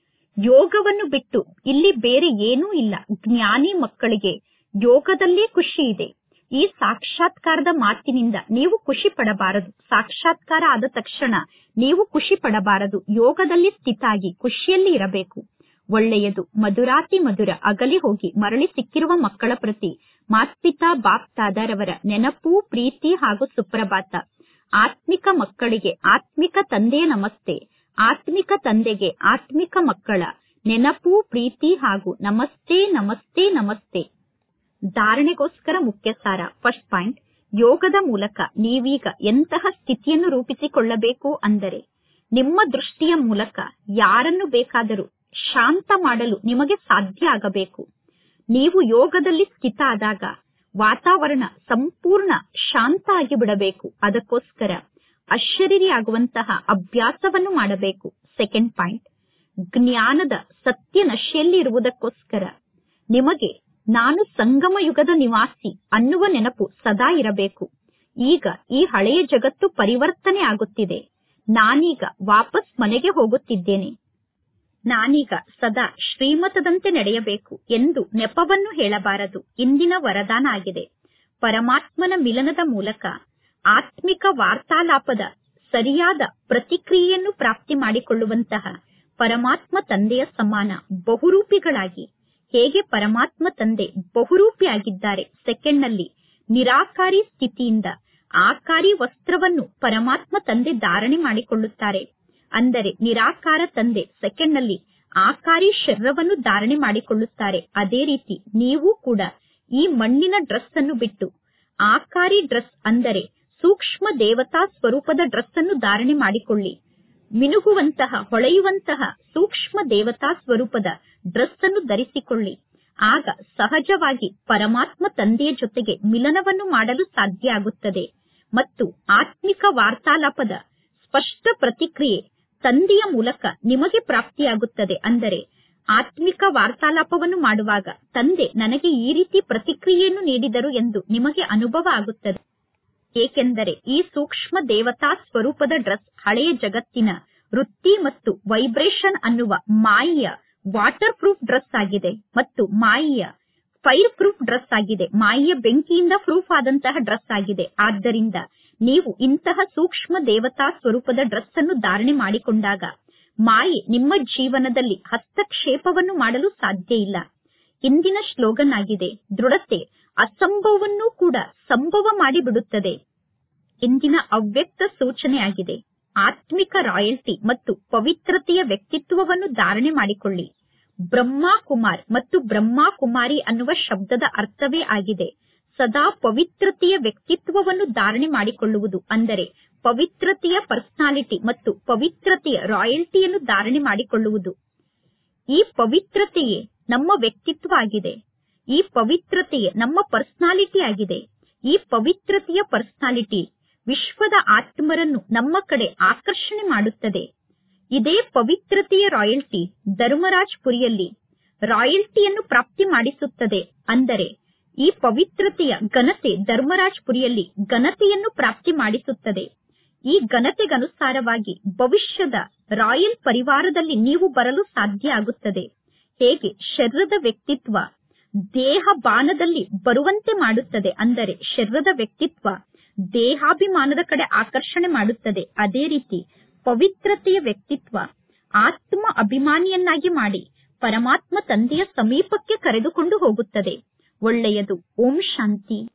ಯೋಗವನ್ನು ಬಿಟ್ಟು ಇಲ್ಲಿ ಬೇರೆ ಏನೂ ಇಲ್ಲ. ಜ್ಞಾನಿ ಮಕ್ಕಳಿಗೆ ಯೋಗದಲ್ಲೇ ಖುಷಿ ಇದೆ. ಈ ಸಾಕ್ಷಾತ್ಕಾರದ ಮಾತಿನಿಂದ ನೀವು ಖುಷಿ ಪಡಬಾರದು. ಸಾಕ್ಷಾತ್ಕಾರ ಆದ ತಕ್ಷಣ ನೀವು ಖುಷಿ ಪಡಬಾರದು. ಯೋಗದಲ್ಲಿ ಸ್ಥಿತಾಗಿ ಖುಷಿಯಲ್ಲಿ ಇರಬೇಕು. ಒಳ್ಳೆಯದು. ಮಧುರಾತಿ ಮಧುರ ಅಗಲಿ ಹೋಗಿ ಮರಳಿ ಸಿಕ್ಕಿರುವ ಮಕ್ಕಳ ಪ್ರತಿ ಮಾತ್ಪಿತಾ ಬಾಪ್ ದಾದಾರವರ ನೆನಪು, ಪ್ರೀತಿ ಹಾಗೂ ಸುಪ್ರಭಾತ. ಆತ್ಮಿಕ ಮಕ್ಕಳಿಗೆ ಆತ್ಮಿಕ ತಂದೆಯ ನಮಸ್ತೆ. ಆತ್ಮಿಕ ತಂದೆಗೆ ಆತ್ಮಿಕ ಮಕ್ಕಳ ನೆನಪು, ಪ್ರೀತಿ ಹಾಗೂ ನಮಸ್ತೆ ನಮಸ್ತೆ ನಮಸ್ತೆ. ಧಾರಣೆಗೋಸ್ಕರ ಮುಖ್ಯ ಸಾರ. ಫಸ್ಟ್ ಪಾಯಿಂಟ್, ಯೋಗದ ಮೂಲಕ ನೀವೀಗ ಎಂತಹ ಸ್ಥಿತಿಯನ್ನು ರೂಪಿಸಿಕೊಳ್ಳಬೇಕು ಅಂದರೆ ನಿಮ್ಮ ದೃಷ್ಟಿಯ ಮೂಲಕ ಯಾರನ್ನು ಬೇಕಾದರೂ ಶಾಂತ ಮಾಡಲು ನಿಮಗೆ ಸಾಧ್ಯ ಆಗಬೇಕು. ನೀವು ಯೋಗದಲ್ಲಿ ಸ್ಥಿತ ಆದಾಗ ವಾತಾವರಣ ಸಂಪೂರ್ಣ ಶಾಂತ ಆಗಿ ಬಿಡಬೇಕು. ಅದಕ್ಕೋಸ್ಕರ ಅಶರೀರಿಯಾಗುವಂತಹ ಅಭ್ಯಾಸವನ್ನು ಮಾಡಬೇಕು. ಸೆಕೆಂಡ್ ಪಾಯಿಂಟ್, ಜ್ಞಾನದ ಸತ್ಯ ನಶೆಯಲ್ಲಿ ಇರುವುದಕ್ಕೋಸ್ಕರ ನಿಮಗೆ ನಾನು ಸಂಗಮ ಯುಗದ ನಿವಾಸಿ ಅನ್ನುವ ನೆನಪು ಸದಾ ಇರಬೇಕು. ಈಗ ಈ ಹಳೆಯ ಜಗತ್ತು ಪರಿವರ್ತನೆ ಆಗುತ್ತಿದೆ. ನಾನೀಗ ವಾಪಸ್ ಮನೆಗೆ ಹೋಗುತ್ತಿದ್ದೇನೆ. ನಾನೀಗ ಸದಾ ಶ್ರೀಮತದಂತೆ ನಡೆಯಬೇಕು ಎಂದು ನೆಪವನ್ನು ಹೇಳಬಾರದು. ಇಂದಿನ ವರದಾನ ಆಗಿದೆ. ಪರಮಾತ್ಮನ ಮಿಲನದ ಮೂಲಕ ಆತ್ಮಿಕ ವಾರ್ತಾಲಾಪದ ಸರಿಯಾದ ಪ್ರತಿಕ್ರಿಯೆಯನ್ನು ಪ್ರಾಪ್ತಿ ಮಾಡಿಕೊಳ್ಳುವಂತಹ ಪರಮಾತ್ಮ ತಂದೆಯ ಸಮಾನ ಬಹುರೂಪಿಗಳಾಗಿ. ಹೇಗೆ ಪರಮಾತ್ಮ ತಂದೆ ಬಹುರೂಪಿಯಾಗಿದ್ದಾರೆ. ಸೆಕೆಂಡ್ನಲ್ಲಿ ನಿರಾಕಾರಿ ಸ್ಥಿತಿಯಿಂದ ಆಕಾರಿ ವಸ್ತ್ರವನ್ನು ಪರಮಾತ್ಮ ತಂದೆ ಧಾರಣೆ ಮಾಡಿಕೊಳ್ಳುತ್ತಾರೆ. ಅಂದರೆ ನಿರಾಕಾರ ತಂದೆ ಸೆಕೆಂಡ್ನಲ್ಲಿ ಆಕಾರಿ ಶರೀರವನ್ನು ಧಾರಣೆ ಮಾಡಿಕೊಳ್ಳುತ್ತಾರೆ. ಅದೇ ರೀತಿ ನೀವು ಕೂಡ ಈ ಮಣ್ಣಿನ ಡ್ರೆಸ್ ಅನ್ನು ಬಿಟ್ಟು ಆಕಾರಿ ಡ್ರೆಸ್ ಅಂದರೆ ಸೂಕ್ಷ್ಮ ದೇವತಾ ಸ್ವರೂಪದ ಡ್ರೆಸ್ ಅನ್ನು ಧಾರಣೆ ಮಾಡಿಕೊಳ್ಳಿ. ಮಿನುಗುವಂತಹ, ಹೊಳೆಯುವಂತಹ ಸೂಕ್ಷ್ಮ ದೇವತಾ ಸ್ವರೂಪದ ಡ್ರೆಸ್ ಅನ್ನು ಧರಿಸಿಕೊಳ್ಳಿ. ಆಗ ಸಹಜವಾಗಿ ಪರಮಾತ್ಮ ತಂದೆಯ ಜೊತೆಗೆ ಮಿಲನವನ್ನು ಮಾಡಲು ಸಾಧ್ಯ ಆಗುತ್ತದೆ ಮತ್ತು ಆತ್ಮಿಕ ವಾರ್ತಾಲಾಪದ ಸ್ಪಷ್ಟ ಪ್ರತಿಕ್ರಿಯೆ ತಂದೆಯ ಮೂಲಕ ನಿಮಗೆ ಪ್ರಾಪ್ತಿಯಾಗುತ್ತದೆ. ಅಂದರೆ ಆತ್ಮಿಕ ವಾರ್ತಾಲಾಪವನ್ನು ಮಾಡುವಾಗ ತಂದೆ ನನಗೆ ಈ ರೀತಿ ಪ್ರತಿಕ್ರಿಯೆಯನ್ನು ನೀಡಿದರು ಎಂದು ನಿಮಗೆ ಅನುಭವ ಆಗುತ್ತದೆ. ಏಕೆಂದರೆ ಈ ಸೂಕ್ಷ್ಮ ದೇವತಾ ಸ್ವರೂಪದ ಡ್ರೆಸ್ ಹಳೆಯ ಜಗತ್ತಿನ ವೃತ್ತಿ ಮತ್ತು ವೈಬ್ರೇಷನ್ ಅನ್ನುವ ಮಾಯೆಯ ವಾಟರ್ ಪ್ರೂಫ್ ಡ್ರೆಸ್ ಆಗಿದೆ ಮತ್ತು ಮಾಯೆಯ ಫೈರ್ ಪ್ರೂಫ್ ಡ್ರೆಸ್ ಆಗಿದೆ. ಮಾಯೆಯ ಬೆಂಕಿಯಿಂದ ಪ್ರೂಫ್ ಆದಂತಹ ಡ್ರೆಸ್ ಆಗಿದೆ. ಆದ್ದರಿಂದ ನೀವು ಇಂತಹ ಸೂಕ್ಷ್ಮ ದೇವತಾ ಸ್ವರೂಪದ ಡ್ರೆಸ್ ಅನ್ನು ಧಾರಣೆ ಮಾಡಿಕೊಂಡಾಗ ಮಾಯೆ ನಿಮ್ಮ ಜೀವನದಲ್ಲಿ ಹಸ್ತಕ್ಷೇಪವನ್ನು ಮಾಡಲು ಸಾಧ್ಯ ಇಲ್ಲ. ಇಂದಿನ ಸ್ಲೋಗನ್ ಆಗಿದೆ, ದೃಢತೆ ಅಸಂಭವವನ್ನು ಕೂಡ ಸಂಭವ ಮಾಡಿಬಿಡುತ್ತದೆ. ಇಂದಿನ ಅವ್ಯಕ್ತ ಸೂಚನೆಯಾಗಿದೆ, ಆತ್ಮಿಕ ರಾಯಲ್ಟಿ ಮತ್ತು ಪವಿತ್ರತೆಯ ವ್ಯಕ್ತಿತ್ವವನ್ನು ಧಾರಣೆ ಮಾಡಿಕೊಳ್ಳಿ. ಬ್ರಹ್ಮ ಕುಮಾರ್ ಮತ್ತು ಬ್ರಹ್ಮ ಕುಮಾರಿ ಅನ್ನುವ ಶಬ್ದದ ಅರ್ಥವೇ ಆಗಿದೆ ಸದಾ ಪವಿತ್ರತೆಯ ವ್ಯಕ್ತಿತ್ವವನ್ನು ಧಾರಣೆ ಮಾಡಿಕೊಳ್ಳುವುದು. ಅಂದರೆ ಪವಿತ್ರತೆಯ ಪರ್ಸನಾಲಿಟಿ ಮತ್ತು ಪವಿತ್ರತೆಯ ರಾಯಲ್ಟಿಯನ್ನು ಧಾರಣೆ ಮಾಡಿಕೊಳ್ಳುವುದು. ಈ ಪವಿತ್ರತೆಯೇ ನಮ್ಮ ವ್ಯಕ್ತಿತ್ವ ಆಗಿದೆ. ಈ ಪವಿತ್ರತೆಯೇ ನಮ್ಮ ಪರ್ಸನಾಲಿಟಿ ಆಗಿದೆ. ಈ ಪವಿತ್ರತೆಯ ಪರ್ಸನಾಲಿಟಿ ವಿಶ್ವದ ಆತ್ಮರನ್ನು ನಮ್ಮ ಕಡೆ ಆಕರ್ಷಣೆ ಮಾಡುತ್ತದೆ. ಇದೇ ಪವಿತ್ರತೆಯ ರಾಯಲ್ಟಿ ಧರ್ಮರಾಜ್ ಪುರಿಯಲ್ಲಿ ರಾಯಲ್ಟಿಯನ್ನು ಪ್ರಾಪ್ತಿ ಮಾಡಿಸುತ್ತದೆ. ಅಂದರೆ ಈ ಪವಿತ್ರತೆಯ ಘನತೆ ಧರ್ಮರಾಜ್ ಪುರಿಯಲ್ಲಿ ಘನತೆಯನ್ನು ಪ್ರಾಪ್ತಿ ಮಾಡಿಸುತ್ತದೆ. ಈ ಘನತೆಗನುಸಾರವಾಗಿ ಭವಿಷ್ಯದ ರಾಯಲ್ ಪರಿವಾರದಲ್ಲಿ ನೀವು ಬರಲು ಸಾಧ್ಯ ಆಗುತ್ತದೆ. ಹೇಗೆ ಶರೀರದ ವ್ಯಕ್ತಿತ್ವ ದೇಹ ಬಾನದಲ್ಲಿ ಬರುವಂತೆ ಮಾಡುತ್ತದೆ, ಅಂದರೆ ಶರೀರದ ವ್ಯಕ್ತಿತ್ವ ದೇಹಾಭಿಮಾನದ ಕಡೆ ಆಕರ್ಷಣೆ ಮಾಡುತ್ತದೆ. ಅದೇ ರೀತಿ ಪವಿತ್ರತೆಯ ವ್ಯಕ್ತಿತ್ವ ಆತ್ಮ ಅಭಿಮಾನಿಯನ್ನಾಗಿ ಮಾಡಿ ಪರಮಾತ್ಮ ತಂದೆಯ ಸಮೀಪಕ್ಕೆ ಕರೆದುಕೊಂಡು ಹೋಗುತ್ತದೆ. ಒಳ್ಳೆಯದು. ಓಂ ಶಾಂತಿ.